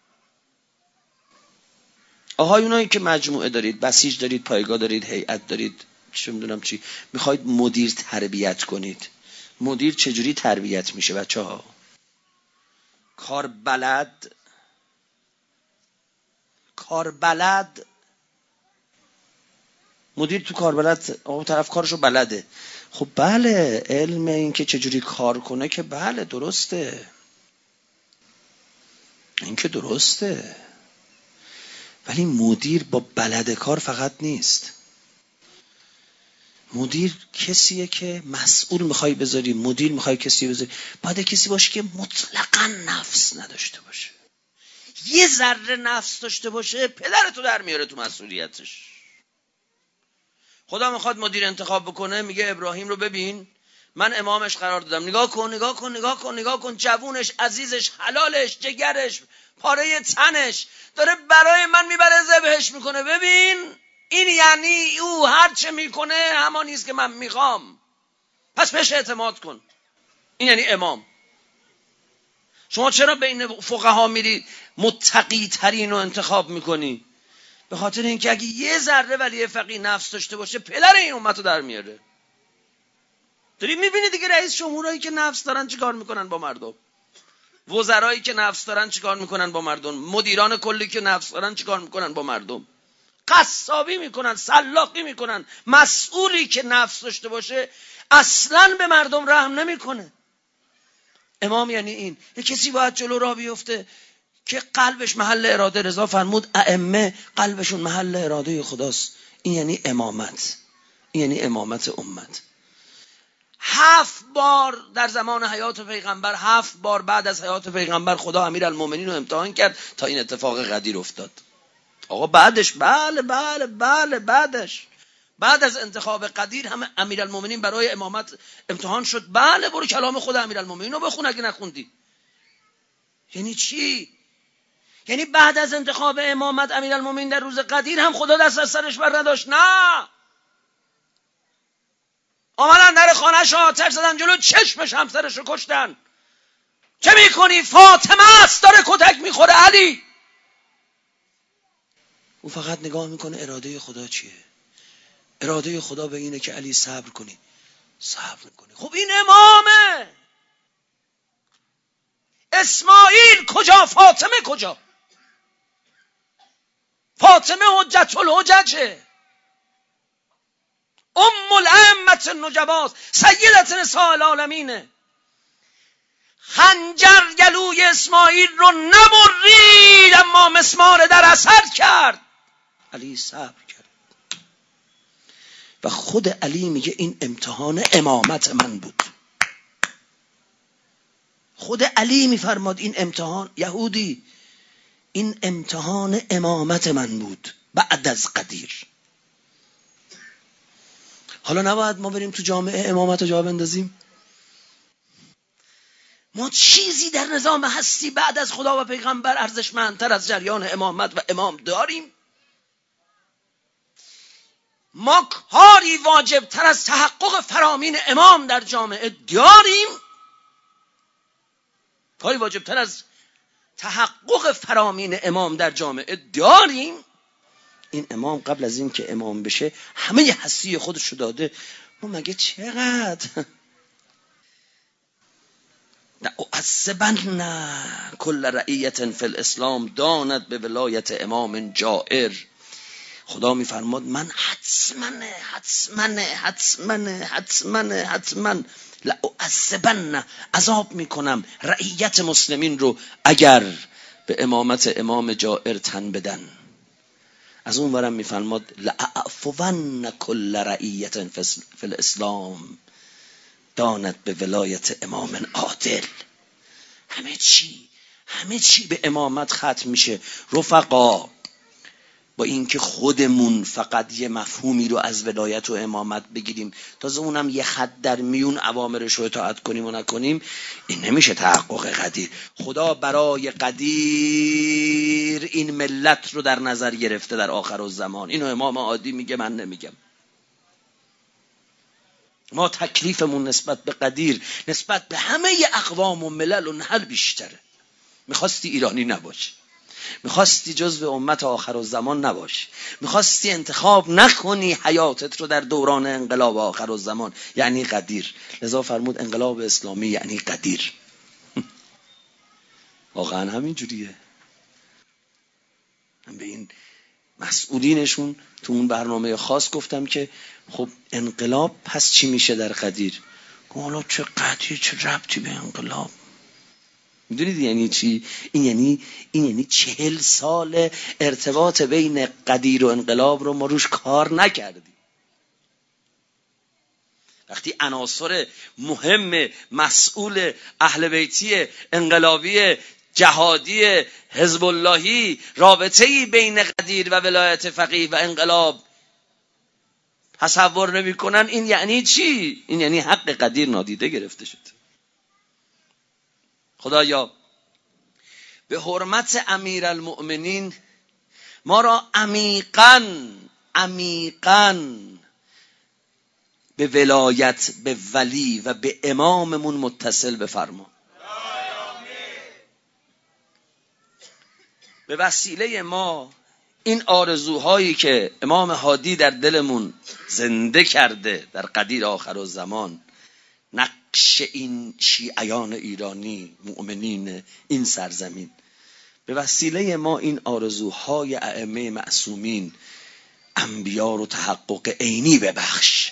آقایونایی که مجموعه دارید، بسیج دارید، پایگاه دارید، هیئت دارید، چه میدونم چی، میخواید مدیر تربیت کنید. مدیر چجوری تربیت میشه بچه ها؟ کار بلد کار بلد مدیر تو کار بلد، آقا طرف کارشو بلده. خب بله، علم این که چجوری کار کنه که بله درسته، این که درسته، ولی مدیر با بلد کار فقط نیست. مدیر کسیه که مسئول میخوای بذاری، مدیر میخوای کسی بذاری، باید کسی باشه که مطلقاً نفس نداشته باشه. یه ذره نفس داشته باشه پدرتو در میاره تو مسئولیتش. خدا میخواد مدیر انتخاب بکنه، میگه ابراهیم رو ببین من امامش قرار دادم. نگاه کن نگاه کن نگاه کن نگاه کن، جوونش، عزیزش، حلالش، جگرش، پاره تنش داره برای من میبره ذبحش میکنه. ببین این یعنی او هر چه میکنه همانیست که من میخوام، پس بهش اعتماد کن. این یعنی امام. شما چرا بین فقها میری متقی ترین رو انتخاب میکنی؟ به خاطر اینکه اگه یه ذره ولی فقیه نفس داشته باشه پدر این امت رو در میاره. داری میبینی دیگه رئیس جمهورایی که نفس دارن چیکار میکنن با مردم، وزرایی که نفس دارن چیکار میکنن با مردم، مدیران کلی که نفس دارن چیکار میکنن با مردم، قصابی میکنن، سلاقی میکنن. مسئولی که نفس داشته باشه اصلاً به مردم رحم نمیکنه. امام یعنی این. یه کسی باید جلو راه بیفته که قلبش محل اراده، رضا فرمود ائمه قلبشون محل اراده خداست. این یعنی امامت، این یعنی امامت امت. هفت بار در زمان حیات پیغمبر، هفت بار بعد از حیات پیغمبر خدا امیرالمومنین رو امتحان کرد تا این اتفاق قدیر افتاد. آقا بعدش بله بله بله بعدش بعد از انتخاب قدیر هم امیرالمومنین برای امامت امتحان شد. بله برو کلام خود امیرالمومنین رو بخون اگه نخوندی. یعنی چی؟ یعنی بعد از انتخاب امامت امیرالمومنین در روز قدیر هم خدا دست از سرش بر نداشت؟ نه، آمدن در خانه‌اش آتش زدن، جلو چشمش همسرش رو کشتن. چه میکنی؟ فاطمه است داره کتک میخوره علی. او فقط نگاه میکنه اراده خدا چیه. اراده خدا به اینه که علی صبر کنی، صبر کنی. خب این امامه. اسماعیل کجا؟ فاطمه کجا؟ فاطمه حجت الحججه، ام الائمه النجباست، سیدت نساء العالمینه. خنجر گلوی اسماعیل رو نبرید اما مسمار در اثر کرد. علی صبر کرد و خود علی میگه این امتحان امامت من بود. خود علی میفرماد این امتحان، یهودی، این امتحان امامت من بود بعد از قدیر. حالا نباید ما بریم تو جامعه امامت رو جا بندازیم؟ ما چیزی در نظام هستی بعد از خدا و پیغمبر ارزشمندتر از جریان امامت و امام داریم؟ ما کاری واجب تر از تحقق فرامین امام در جامعه داریم؟ کاری واجب تر از تحقق فرامین امام در جامعه داریم؟ این امام قبل از این که امام بشه همه هستی خودش رو داده. ما مگه چقدر لأعذبن کل رعیت فی الاسلام دانت به ولایت امام جائر. خدا میفرماد من حتما حتما حتما حتما حتما لأعذبن عذاب میکنم رعیت مسلمین رو اگر به امامت امام جائر تن بدن. از اون ورم میفرماد لأعفون کل رعیت فی الاسلام دانت به ولایت امام عادل. همه چی همه چی به امامت ختم میشه. رفقا، با اینکه خودمون فقط یه مفهومی رو از ولایت و امامت بگیریم، تازه اونم یه خط در میون اوامرش رو اطاعت کنیم و نکنیم، این نمیشه تحقق قدیر. خدا برای قدیر این ملت رو در نظر گرفته در آخرالزمان. اینو امام عادی میگه، من نمیگم. ما تکلیفمون نسبت به قدیر نسبت به همه اقوام و ملل و نهل بیشتره. میخواستی ایرانی نباشی، میخواستی جزو امت آخرالزمان نباشی، میخواستی انتخاب نکنی حیاتت رو در دوران انقلاب آخرالزمان، یعنی قدیر. لذا فرمود انقلاب اسلامی یعنی قدیر. واقعا همین جوریه. من به این مسئولینشون تو اون برنامه خاص گفتم که خب انقلاب پس چی میشه در قدیر؟ حالا چه قدیر چه ربطی به انقلاب؟ میدونید یعنی چی؟ این یعنی این یعنی چهل سال ارتباط بین قدیر و انقلاب رو ما روش کار نکردیم. وقتی عناصر مهم مسئول اهل بیتی انقلابی جهادی حزب اللهی رابطه‌ای بین قدیر و ولایت فقیه و انقلاب تصور نمی‌کنن این یعنی چی؟ این یعنی حق قدیر نادیده گرفته شد. خدایا به حرمت امیرالمؤمنین ما را عمیقاً عمیقاً به ولایت، به ولی و به اماممون متصل بفرما. به وسیله ما این آرزوهایی که امام هادی در دلمون زنده کرده در قدیر آخرالزمان، نقش این شیعیان ایرانی مؤمنین این سرزمین، به وسیله ما این آرزوهای ائمه معصومین انبیا رو تحقق عینی ببخش.